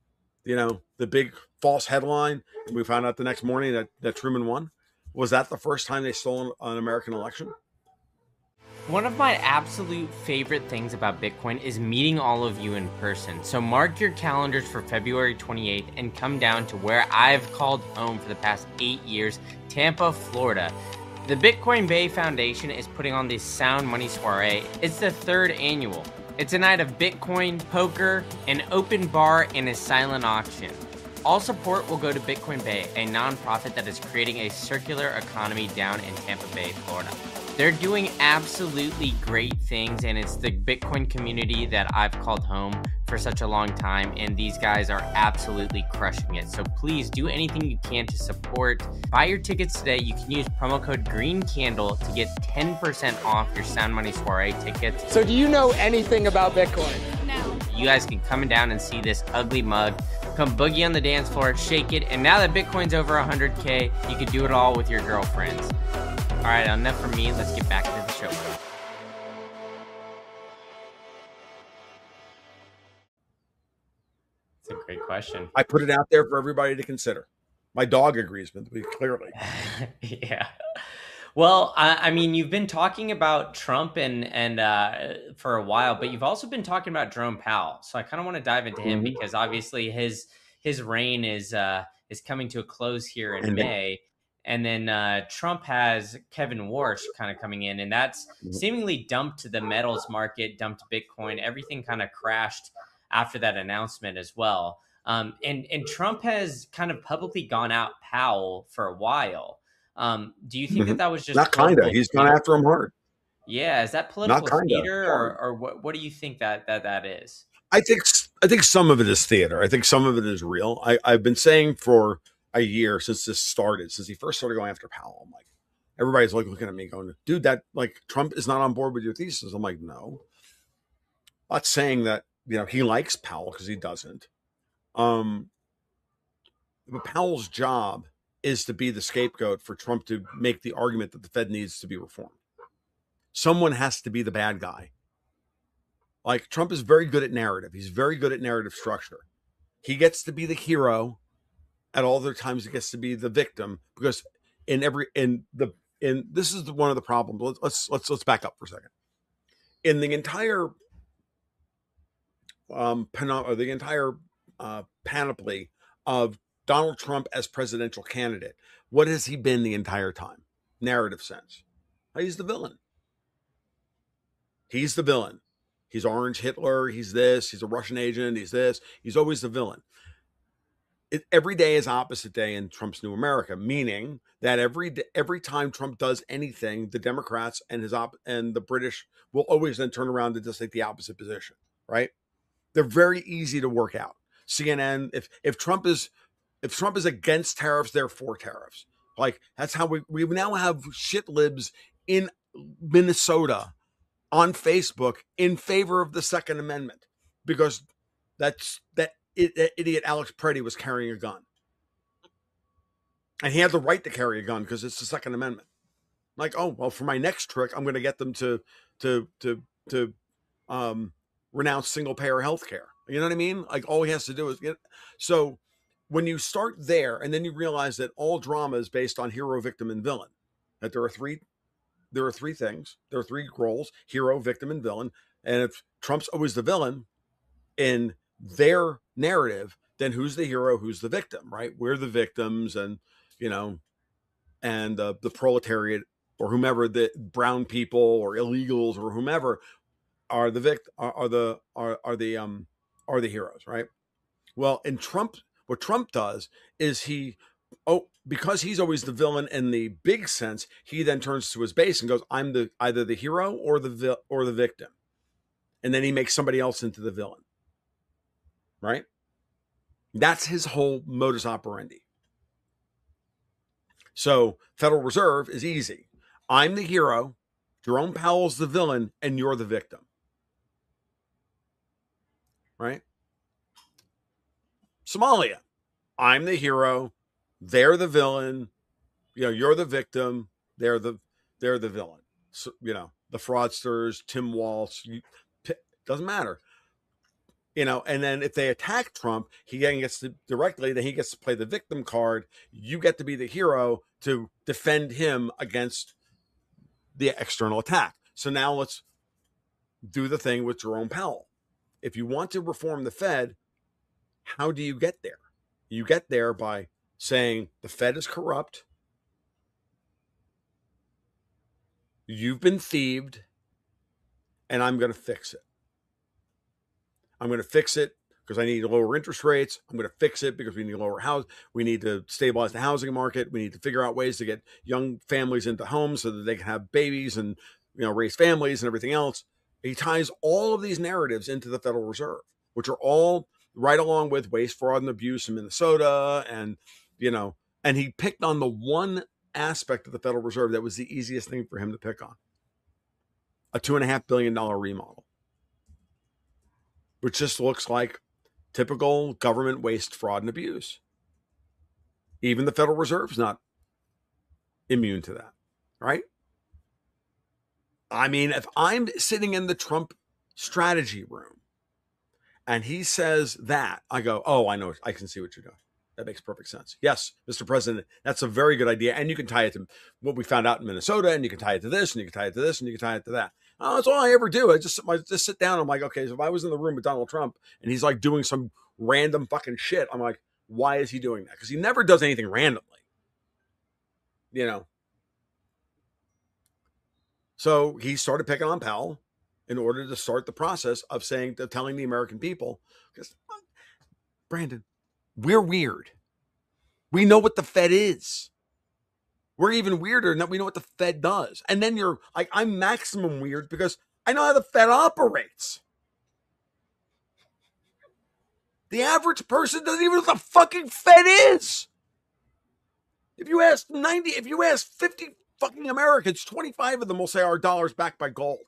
S1: false headline. And we found out the next morning that Truman won. Was that the first time they stole an American election?
S3: One of my absolute favorite things about Bitcoin is meeting all of you in person. So mark your calendars for February 28th and come down to where I've called home for the past 8 years, Tampa, Florida. The Bitcoin Bay Foundation is putting on the Sound Money Soiree. It's the 3rd annual. It's a night of Bitcoin, poker, an open bar, and a silent auction. All support will go to Bitcoin Bay, a nonprofit that is creating a circular economy down in Tampa Bay, Florida. They're doing absolutely great things, and it's the Bitcoin community that I've called home for such a long time, and these guys are absolutely crushing it. So please do anything you can to support. Buy your tickets today. You can use promo code GREENCANDLE to get 10% off your Sound Money Soiree tickets.
S2: So do you know anything about Bitcoin?
S3: No. You guys can come down and see this ugly mug. Come boogie on the dance floor, shake it, and now that Bitcoin's over 100K, you can do it all with your girlfriends. All right, enough from me. Let's get back to the show. It's Great question.
S1: I put it out there for everybody to consider. My dog agrees with me clearly.
S3: Yeah. Well, I mean, you've been talking about Trump and for a while, but you've also been talking about Jerome Powell. So I kind of want to dive into him because obviously his reign is coming to a close here in May. And then Trump has Kevin Warsh kind of coming in, and that's seemingly dumped the metals market, dumped Bitcoin. Everything kind of crashed after that announcement as well. And Trump has kind of publicly gone out Powell for a while. Do you think that was just
S1: not kind of? He's gone after him hard.
S3: Yeah, is that political theater, or what do you think that is?
S1: I think some of it is theater. I think some of it is real. I've been saying for a year since this started, since he first started going after Powell. I'm like, everybody's like looking at me going, dude, that like Trump is not on board with your thesis. I'm like, no. I'm not saying that, he likes Powell because he doesn't. But Powell's job is to be the scapegoat for Trump to make the argument that the Fed needs to be reformed. Someone has to be the bad guy. Like, Trump is very good at narrative. He's very good at narrative structure. He gets to be the hero. At all other times, he gets to be the victim, because this is one of the problems. Let's back up for a second. In the entire panoply of Donald Trump as presidential candidate, what has he been the entire time? Narrative sense. He's the villain. He's the villain. He's Orange Hitler. He's this. He's a Russian agent. He's this. He's always the villain. Every day is opposite day in Trump's new America, meaning that every time Trump does anything, the Democrats and the British will always then turn around and just take the opposite position, right? They're very easy to work out. CNN, if Trump is against tariffs, they're for tariffs. Like, that's how we now have shit libs in Minnesota on Facebook in favor of the Second Amendment, because that idiot Alex Preddy was carrying a gun, and he had the right to carry a gun because it's the Second Amendment. Like, oh well, for my next trick, I'm going to get them to renounce single payer health care. You know what I mean? Like, all he has to do is so when you start there, and then you realize that all drama is based on hero, victim, and villain, that there are three things. There are three roles: hero, victim, and villain. And if Trump's always the villain in their narrative, then who's the hero, who's the victim, right? We're the victims, and the proletariat, or whomever, the brown people or illegals or whomever, are the heroes, right? Well, in Trump, what Trump does is because he's always the villain in the big sense, he then turns to his base and goes, I'm either the hero or the victim. And then he makes somebody else into the villain. Right? That's his whole modus operandi. So Federal Reserve is easy. I'm the hero, Jerome Powell's the villain, and you're the victim. Right? Somalia, I'm the hero, they're the villain, you're the victim, they're the villain. So, the fraudsters, Tim Walz, doesn't matter. And then if they attack Trump, he then gets to play the victim card. You get to be the hero to defend him against the external attack. So now let's do the thing with Jerome Powell. If you want to reform the Fed, how do you get there? You get there by saying the Fed is corrupt. You've been thieved, and I'm going to fix it. I'm going to fix it because I need lower interest rates. I'm going to fix it because we need we need to stabilize the housing market. We need to figure out ways to get young families into homes so that they can have babies and, raise families and everything else. He ties all of these narratives into the Federal Reserve, which are all right along with waste, fraud, and abuse in Minnesota. And, and he picked on the one aspect of the Federal Reserve that was the easiest thing for him to pick on: a $2.5 billion remodel, which just looks like typical government waste, fraud, and abuse. Even the Federal Reserve's not immune to that, right? I mean, if I'm sitting in the Trump strategy room and he says that, I go, oh, I know, I can see what you're doing. That makes perfect sense. Yes, Mr. President, that's a very good idea. And you can tie it to what we found out in Minnesota, and you can tie it to this, and you can tie it to this, and you can tie it to that. That's all I ever do. I just sit down. I'm like, okay, so if I was in the room with Donald Trump and he's like doing some random fucking shit, I'm like, why is he doing that? Because he never does anything randomly. You know? So he started picking on Powell in order to start the process of telling the American people, because Brandon, we're weird. We know what the Fed is. We're even weirder in that we know what the Fed does. And then you're like, I'm maximum weird because I know how the Fed operates. The average person doesn't even know what the fucking Fed is. If you ask 50 fucking Americans, 25 of them will say our dollar's backed by gold.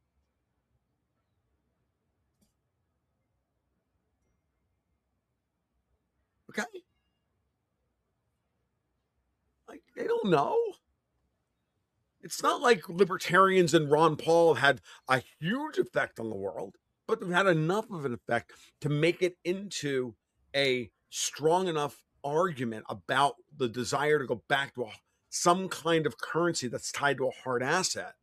S1: Okay? Like, they don't know. It's not like libertarians and Ron Paul had a huge effect on the world, but they've had enough of an effect to make it into a strong enough argument about the desire to go back to some kind of currency that's tied to a hard asset.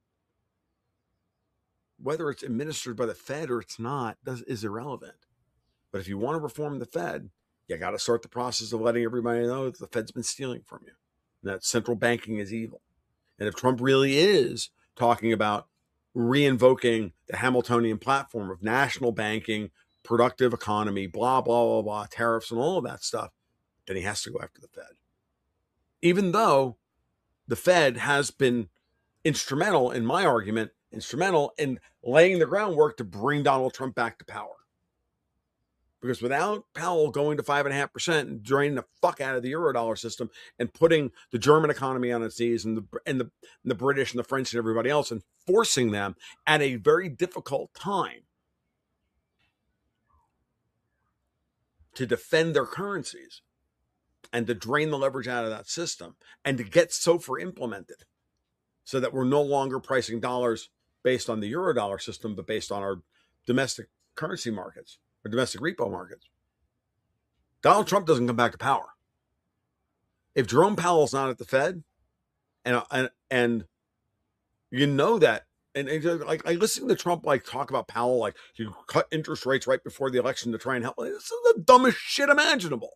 S1: Whether it's administered by the Fed or it's not is irrelevant. But if you want to reform the Fed, you got to start the process of letting everybody know that the Fed's been stealing from you, and that central banking is evil. And if Trump really is talking about reinvoking the Hamiltonian platform of national banking, productive economy, blah, blah, blah, blah, tariffs and all of that stuff, then he has to go after the Fed. Even though the Fed has been instrumental, in my argument, instrumental in laying the groundwork to bring Donald Trump back to power. Because without Powell going to 5.5% and draining the fuck out of the Eurodollar system and putting the German economy on its knees and the British and the French and everybody else and forcing them at a very difficult time to defend their currencies and to drain the leverage out of that system and to get SOFR implemented so that we're no longer pricing dollars based on the Eurodollar system, but based on our domestic currency markets. Or domestic repo markets. Donald Trump doesn't come back to power. If Jerome Powell's not at the Fed, and you know that, and like I listen to Trump like talk about Powell, like you cut interest rates right before the election to try and help. This is the dumbest shit imaginable.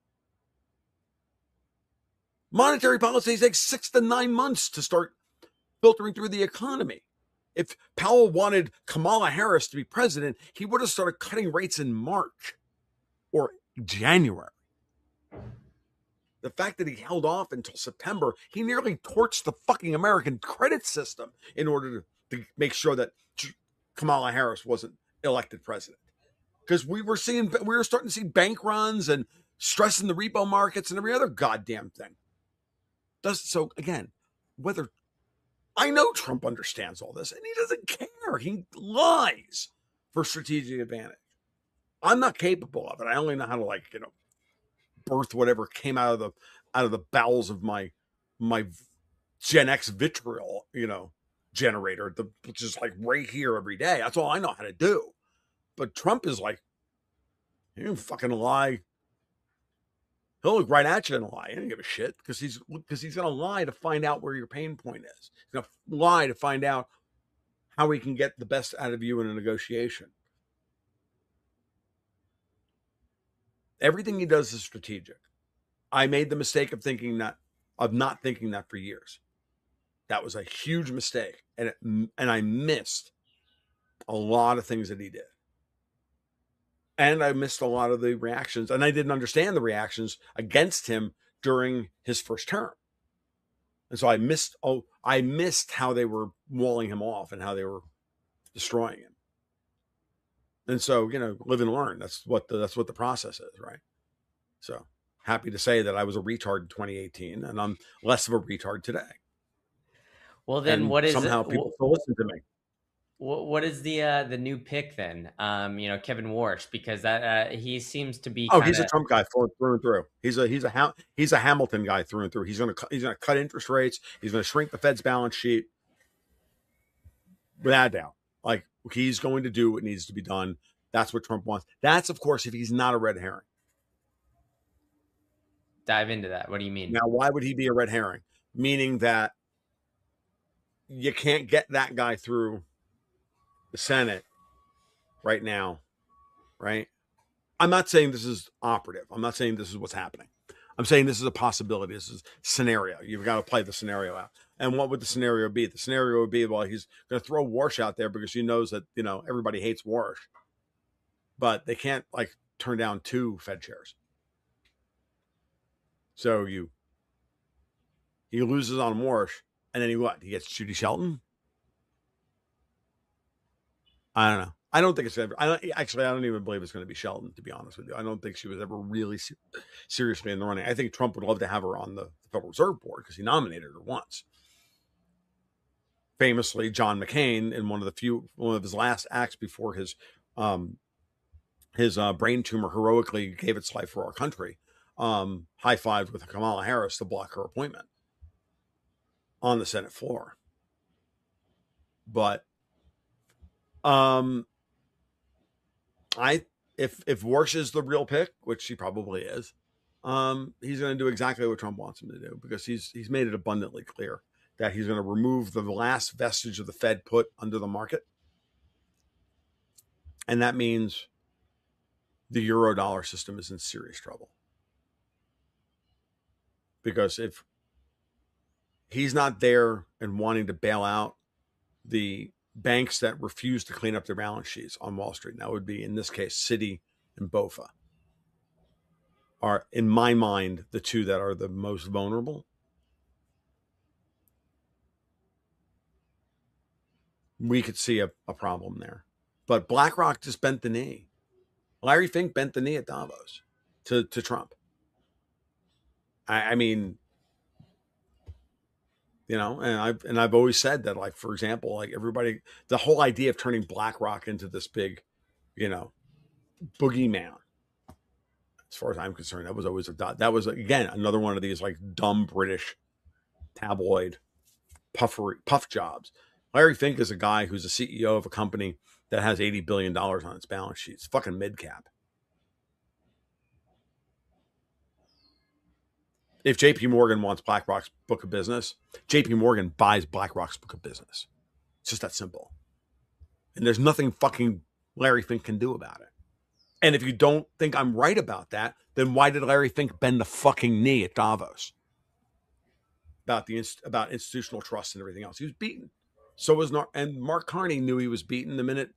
S1: Monetary policy takes 6 to 9 months to start filtering through the economy. If Powell wanted Kamala Harris to be president, he would have started cutting rates in March or January. The fact that he held off until September, he nearly torched the fucking American credit system in order to make sure that Kamala Harris wasn't elected president. Because we were starting to see bank runs and stress in the repo markets and every other goddamn thing. So again, whether I know Trump understands all this and he doesn't care. He lies for strategic advantage. I'm not capable of it. I only know how to birth whatever came out of the bowels of my Gen X vitriol, generator, which is like right here every day. That's all I know how to do. But Trump is like, he didn't fucking lie. He'll look right at you and lie. He doesn't give a shit because he's going to lie to find out where your pain point is. He's going to lie to find out how he can get the best out of you in a negotiation. Everything he does is strategic. I made the mistake of not thinking that for years. That was a huge mistake, and I missed a lot of things that he did. And I missed a lot of the reactions, and I didn't understand the reactions against him during his first term. And so I missed how they were walling him off and how they were destroying him. And so, live and learn. That's what the process is, right? So happy to say that I was a retard in 2018, and I'm less of a retard today.
S3: Well, then
S1: and
S3: what is
S1: somehow people still listen to me?
S3: What is the new pick then? Kevin Warsh, because that he seems to be.
S1: He's a Trump guy through and through. He's a Hamilton guy through and through. He's gonna cut interest rates. He's gonna shrink the Fed's balance sheet. Without a doubt, like he's going to do what needs to be done. That's what Trump wants. That's, of course, if he's not a red herring.
S3: Dive into that. What do you mean?
S1: Now, why would he be a red herring? Meaning that you can't get that guy through the Senate right now, right? I'm not saying this is operative. I'm not saying this is what's happening. I'm saying this is a possibility. This is a scenario. You've got to play the scenario out. And what would the scenario be? The scenario would be, well, he's going to throw Warsh out there because he knows that, everybody hates Warsh. But they can't, turn down 2 Fed chairs. So he loses on Warsh, and then he gets Judy Shelton? I don't know. I don't think it's ever. I don't even believe it's going to be Shelton, to be honest with you. I don't think she was ever really seriously in the running. I think Trump would love to have her on the Federal Reserve Board because he nominated her once. Famously, John McCain, in one of his last acts before his brain tumor heroically gave its life for our country, high-fived with Kamala Harris to block her appointment on the Senate floor. But if Warsh is the real pick, which he probably is, he's going to do exactly what Trump wants him to do, because he's made it abundantly clear that he's going to remove the last vestige of the Fed put under the market. And that means the euro-dollar system is in serious trouble. Because if he's not there and wanting to bail out the banks that refuse to clean up their balance sheets on Wall Street, that would be, in this case, Citi and BofA, are, in my mind, the 2 that are the most vulnerable. We could see a problem there. But BlackRock just bent the knee. Larry Fink bent the knee at Davos to Trump. I mean, and I've always said that, for example, everybody, the whole idea of turning BlackRock into this big, boogeyman, as far as I'm concerned, that was always that was, again, another one of these dumb British tabloid puff jobs. Larry Fink is a guy who's a CEO of a company that has $80 billion on its balance sheet. It's fucking mid-cap. If JP Morgan wants BlackRock's book of business, JP Morgan buys BlackRock's book of business. It's just that simple. And there's nothing fucking Larry Fink can do about it. And if you don't think I'm right about that, then why did Larry Fink bend the fucking knee at Davos about institutional trust and everything else? He was beaten. So was and Mark Carney knew he was beaten the minute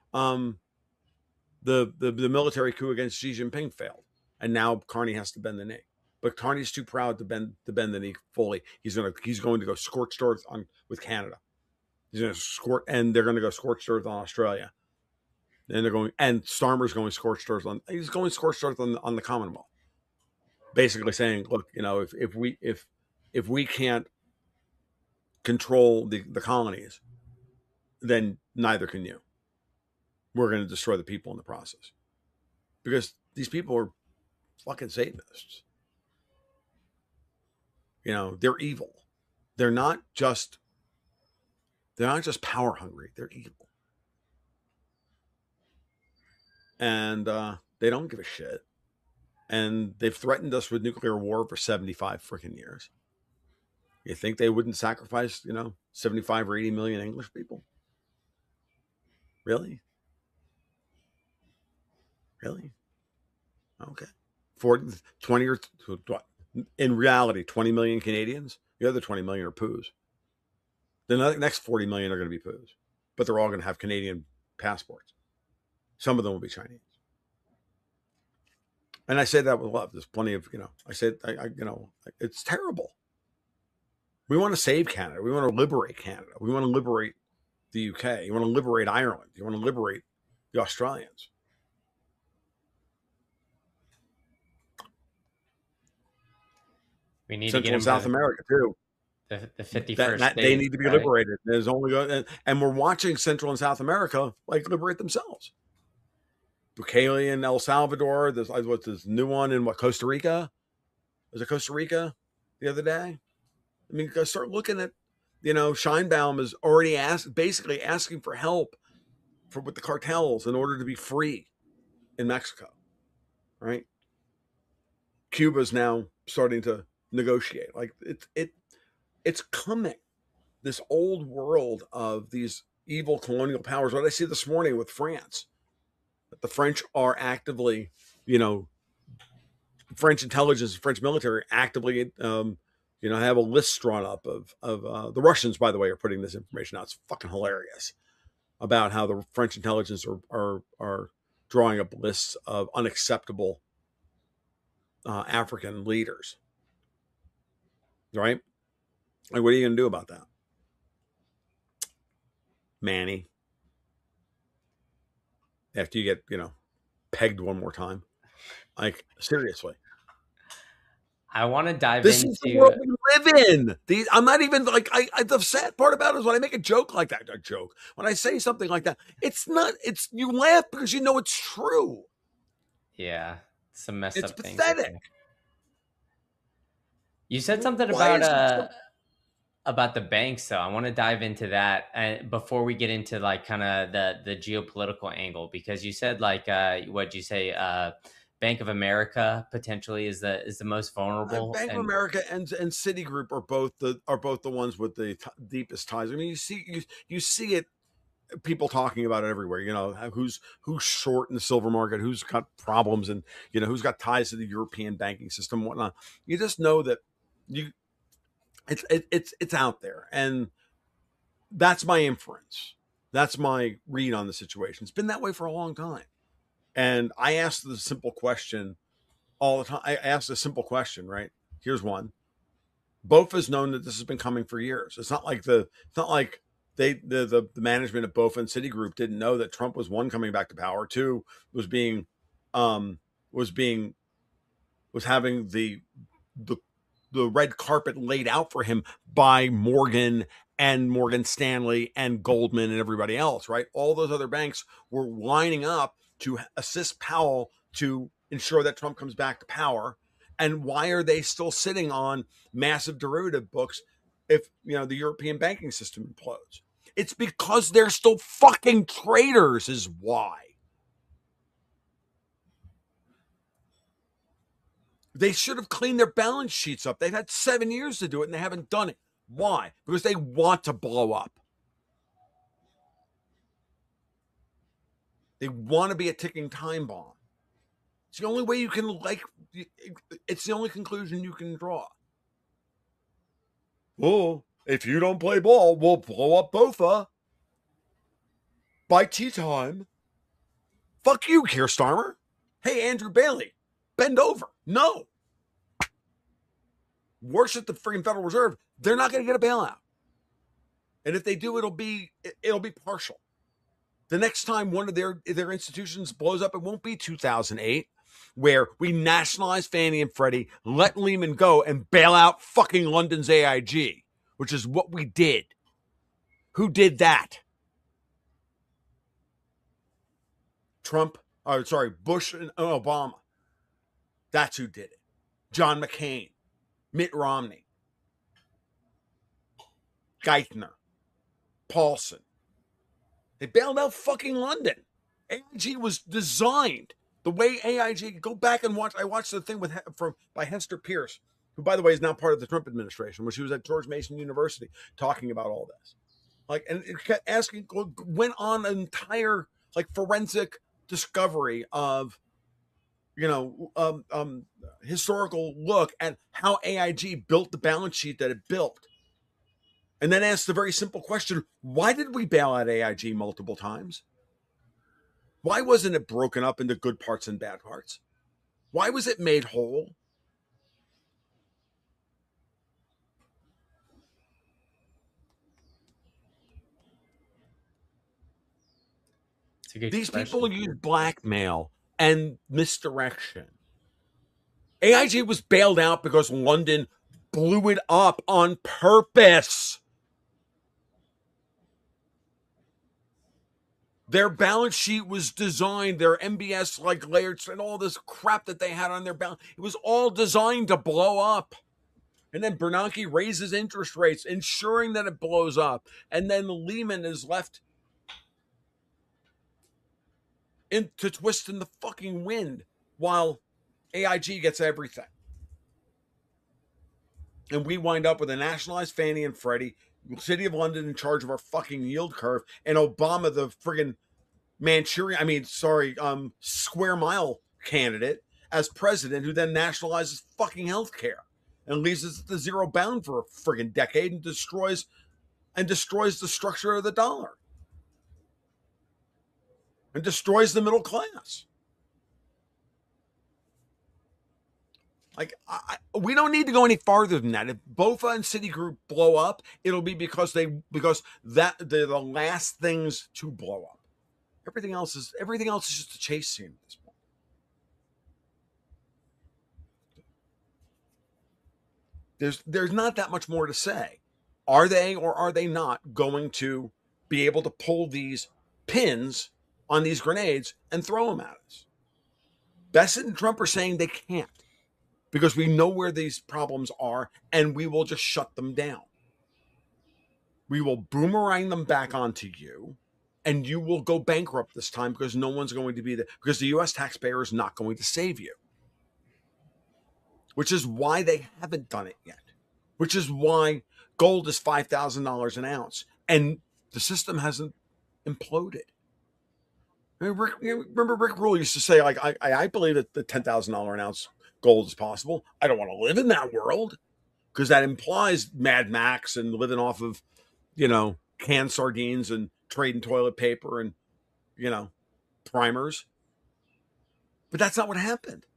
S1: the military coup against Xi Jinping failed, and now Carney has to bend the knee. But Carney's too proud to bend the knee fully. He's going to go scorched earth with Canada. He's going to and they're going to go scorched earth on Australia. And Starmer's going scorched earth he's going scorched earth on the Commonwealth. Basically saying, look, if we can't control the colonies, then neither can you. We're going to destroy the people in the process, because these people are fucking Satanists. They're evil. They're not just power hungry. They're evil. And they don't give a shit. And they've threatened us with nuclear war for 75 freaking years. You think they wouldn't sacrifice, 75 or 80 million English people? Really? Really? Okay. 20 or in reality, 20 million Canadians. The other 20 million are poos. The next 40 million are going to be poos, but they're all going to have Canadian passports. Some of them will be Chinese. And I say that with love. There's plenty of, it's terrible. We want to save Canada. We want to liberate Canada. We want to liberate the UK. You want to liberate Ireland. You want to liberate the Australians.
S3: We need
S1: Central
S3: to get
S1: and South America too.
S3: The 51st state,
S1: they need to be
S3: right?
S1: liberated. There's only and we're watching Central and South America liberate themselves. Bukele in El Salvador. There's what's this new one in Costa Rica? Was it Costa Rica the other day? I mean, start looking at, Scheinbaum is already basically asking for help with the cartels in order to be free in Mexico, right? Cuba's now starting to negotiate. Like it's coming. This old world of these evil colonial powers. What I see this morning with France, that the French are actively, French intelligence, French military actively, have a list drawn up of the Russians. By the way, are putting this information out. It's fucking hilarious about how the French intelligence are drawing up lists of unacceptable African leaders. Right? Like, what are you going to do about that, Manny? After you get, pegged one more time, like seriously.
S3: I want to dive
S1: this
S3: into...
S1: is the world we live in. I'm not even like the sad part about it is when I make a joke like that. A joke when I say something like that, it's not. It's you laugh because you know it's true.
S3: Yeah, some messed
S1: it's
S3: up things.
S1: It's pathetic.
S3: You said something about the banks, though. I want to dive into that before we get into like kind of the geopolitical angle, because you said like what'd you say? Bank of America potentially is the most vulnerable.
S1: Bank of America and Citigroup are both the ones with the deepest ties. I mean, you see it. People talking about it everywhere. Who's short in the silver market, who's got problems, and who's got ties to the European banking system, and whatnot. You just know that it's out there, and that's my inference. That's my read on the situation. It's been that way for a long time. And I ask the simple question all the time. I ask a simple question, right? Here's one. BOFA's known that this has been coming for years. It's not like the management of BOFA and Citigroup didn't know that Trump was, one, coming back to power, two, was having the red carpet laid out for him by Morgan and Morgan Stanley and Goldman and everybody else, right? All those other banks were lining up to assist Powell to ensure that Trump comes back to power. And why are they still sitting on massive derivative books if, the European banking system implodes? It's because they're still fucking traitors is why. They should have cleaned their balance sheets up. They've had 7 years to do it and they haven't done it. Why? Because they want to blow up. They want to be a ticking time bomb. It's the only way you can, it's the only conclusion you can draw. Oh, if you don't play ball, we'll blow up BOFA by tea time. Fuck you, Keir Starmer. Hey, Andrew Bailey, bend over. No. Worship the freaking Federal Reserve. They're not going to get a bailout. And if they do, it'll be partial. The next time one of their institutions blows up, it won't be 2008, where we nationalize Fannie and Freddie, let Lehman go, and bail out fucking London's AIG, which is what we did. Who did that? Bush and Obama. That's who did it. John McCain, Mitt Romney, Geithner, Paulson. They bailed out fucking London. AIG was designed the way AIG. Go back and watch. I watched the thing by Hester Pierce, who, by the way, is now part of the Trump administration, when she was at George Mason University talking about all this. And it kept asking, went on an entire forensic discovery of, historical look at how AIG built the balance sheet that it built. And then asked the very simple question, why did we bail out AIG multiple times? Why wasn't it broken up into good parts and bad parts? Why was it made whole? These people use blackmail and misdirection. AIG was bailed out because London blew it up on purpose. Their balance sheet was designed, their MBS layers and all this crap that they had on their balance, it was all designed to blow up. And then Bernanke raises interest rates, ensuring that it blows up. And then Lehman is left into twisting the fucking wind while AIG gets everything. And we wind up with a nationalized Fannie and Freddie, City of London in charge of our fucking yield curve, and Obama, the friggin' square mile candidate as president, who then nationalizes fucking healthcare and leaves us at the zero bound for a friggin' decade and destroys the structure of the dollar and destroys the middle class. Like, we don't need to go any farther than that. If BOFA and Citigroup blow up, it'll be because they're the last things to blow up. Everything else is just a chase scene at this point. There's not that much more to say. Are they or are they not going to be able to pull these pins on these grenades and throw them at us? Bassett and Trump are saying they can't, because we know where these problems are and we will just shut them down. We will boomerang them back onto you, and you will go bankrupt this time because no one's going to be there, because the U.S. taxpayer is not going to save you. Which is why they haven't done it yet. Which is why gold is $5,000 an ounce and the system hasn't imploded. I mean, remember Rick Rule used to say, like, I believe that the $10,000 an ounce gold is possible. I don't want to live in that world, because that implies Mad Max and living off of, canned sardines and trading toilet paper and, primers. But that's not what happened.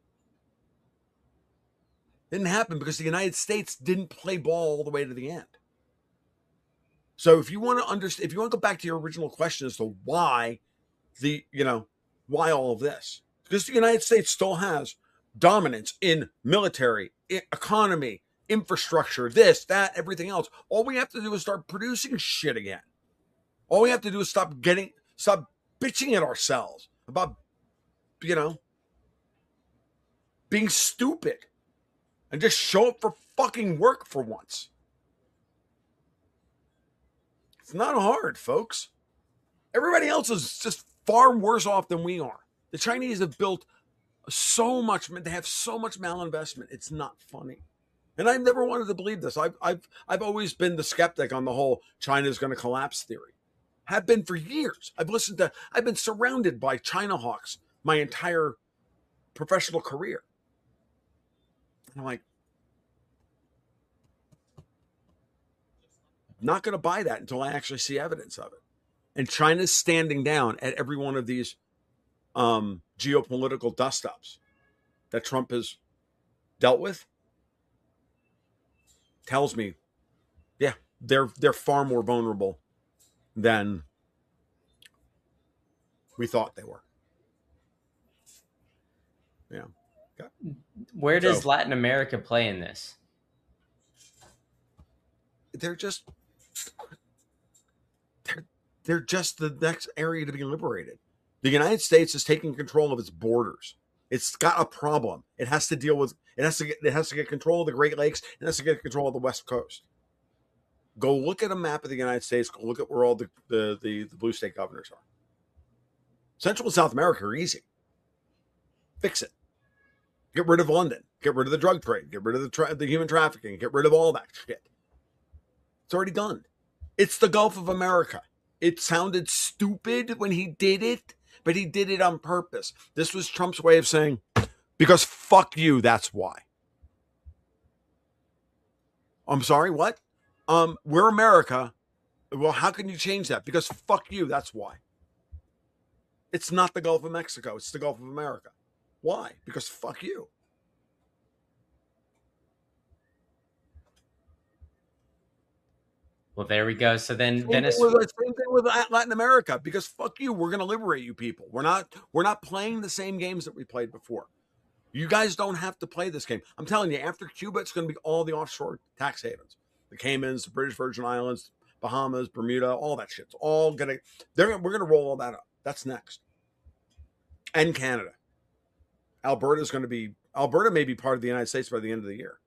S1: It didn't happen because the United States didn't play ball all the way to the end. So if you want to understand, if you want to go back to your original question as to why why all of this, because the United States still has dominance in military, economy, infrastructure, this, that, everything else. All we have to do is start producing shit again. All we have to do is stop bitching at ourselves about, being stupid, and just show up for fucking work for once. It's not hard, folks. Everybody else is just far worse off than we are. The Chinese have built so much, they have so much malinvestment. It's not funny. And I've never wanted to believe this. I've always been the skeptic on the whole China's going to collapse theory. Have been for years. I've been surrounded by China hawks my entire professional career. And I'm like, not going to buy that until I actually see evidence of it. And China's standing down at every one of these geopolitical dust-ups that Trump has dealt with. Tells me, yeah, they're far more vulnerable than we thought they were. Yeah. Okay.
S3: Where does Latin America play in this?
S1: They're just the next area to be liberated. The United States is taking control of its borders. It's got a problem. It has to deal with. It has to get control of the Great Lakes. It has to get control of the West Coast. Go look at a map of the United States. Go look at where all the blue state governors are. Central and South America are easy. Fix it. Get rid of London. Get rid of the drug trade. Get rid of the human trafficking. Get rid of all that shit. It's already done. It's the Gulf of America. It sounded stupid when he did it, but he did it on purpose. This was Trump's way of saying, because fuck you, that's why. I'm sorry, what? We're America. Well, how can you change that? Because fuck you, that's why. It's not the Gulf of Mexico. It's the Gulf of America. Why? Because fuck you.
S3: Well, there we go. So then
S1: Venezuela. Same thing with Latin America, because fuck you, we're going to liberate you people. We're not playing the same games that we played before. You guys don't have to play this game. I'm telling you, after Cuba, it's going to be all the offshore tax havens, the Caymans, the British Virgin Islands, Bahamas, Bermuda, all that shit. It's all going to. We're going to roll all that up. That's next. And Canada. Alberta may be part of the United States by the end of the year,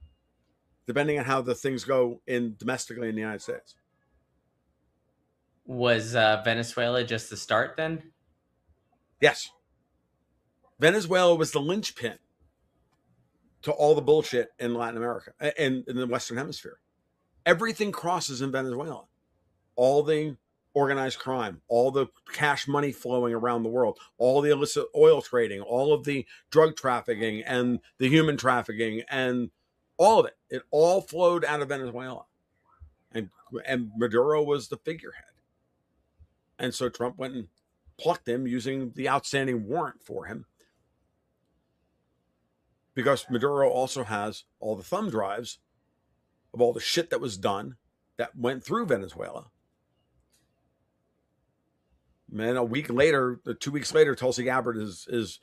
S1: depending on how the things go domestically in the United States.
S3: Was Venezuela just the start then?
S1: Yes. Venezuela was the linchpin to all the bullshit in Latin America and in the Western Hemisphere. Everything crosses in Venezuela. All the organized crime, all the cash money flowing around the world, all the illicit oil trading, all of the drug trafficking and the human trafficking and all of it. It all flowed out of Venezuela. And Maduro was the figurehead. And so Trump went and plucked him using the outstanding warrant for him. Because Maduro also has all the thumb drives of all the shit that was done that went through Venezuela. Man, a week later, 2 weeks later, Tulsi Gabbard is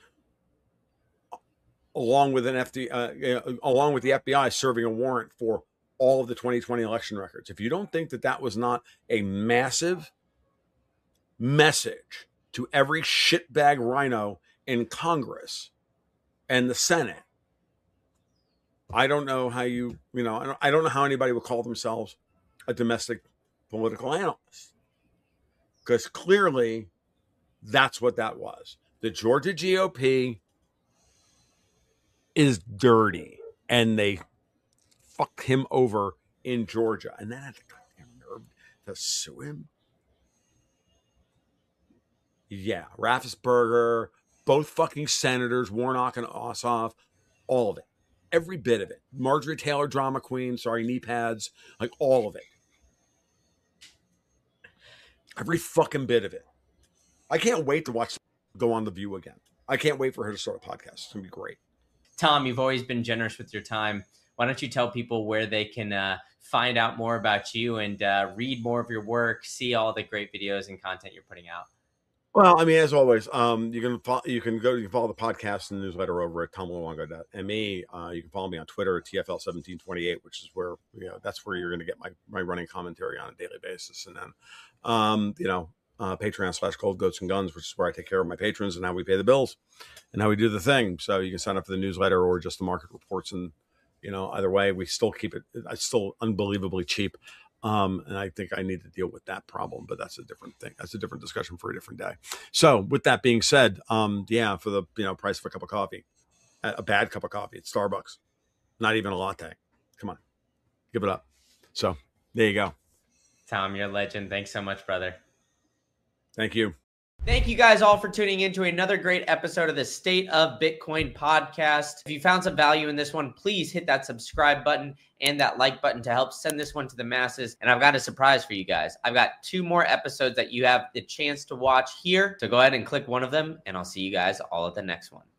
S1: along with the FBI serving a warrant for all of the 2020 election records. If you don't think that was not a massive message to every shitbag rhino in Congress and the Senate, I don't know how I don't know how anybody would call themselves a domestic political analyst. Because clearly that's what that was. The Georgia GOP is dirty and they fucked him over in Georgia. And then had the goddamn nerve to sue him. Yeah, Raffensperger, both fucking senators, Warnock and Ossoff, all of it. Every bit of it. Marjorie Taylor, drama queen, knee pads, like all of it. Every fucking bit of it. I can't wait to watch go on The View again. I can't wait for her to start a podcast. It's going to be great.
S3: Tom, you've always been generous with your time. Why don't you tell people where they can find out more about you and read more of your work, see all the great videos and content you're putting out?
S1: Well, I mean, as always, you can follow the podcast and the newsletter over at tomluongo.me. You can follow me on Twitter at TFL1728, which is where that's where you're going to get my running commentary on a daily basis. And then, Patreon/Gold Goats and Guns, which is where I take care of my patrons and how we pay the bills and how we do the thing. So you can sign up for the newsletter or just the market reports, and either way, we still keep it. It's still unbelievably cheap. And I think I need to deal with that problem, but that's a different thing. That's a different discussion for a different day. So with that being said, for the, price of a cup of coffee, a bad cup of coffee at Starbucks, not even a latte. Come on, give it up. So there you go.
S3: Tom, you're a legend. Thanks so much, brother.
S1: Thank you.
S3: Thank you guys all for tuning in to another great episode of the State of Bitcoin podcast. If you found some value in this one, please hit that subscribe button and that like button to help send this one to the masses. And I've got a surprise for you guys. I've got 2 more episodes that you have the chance to watch here. So go ahead and click one of them, and I'll see you guys all at the next one.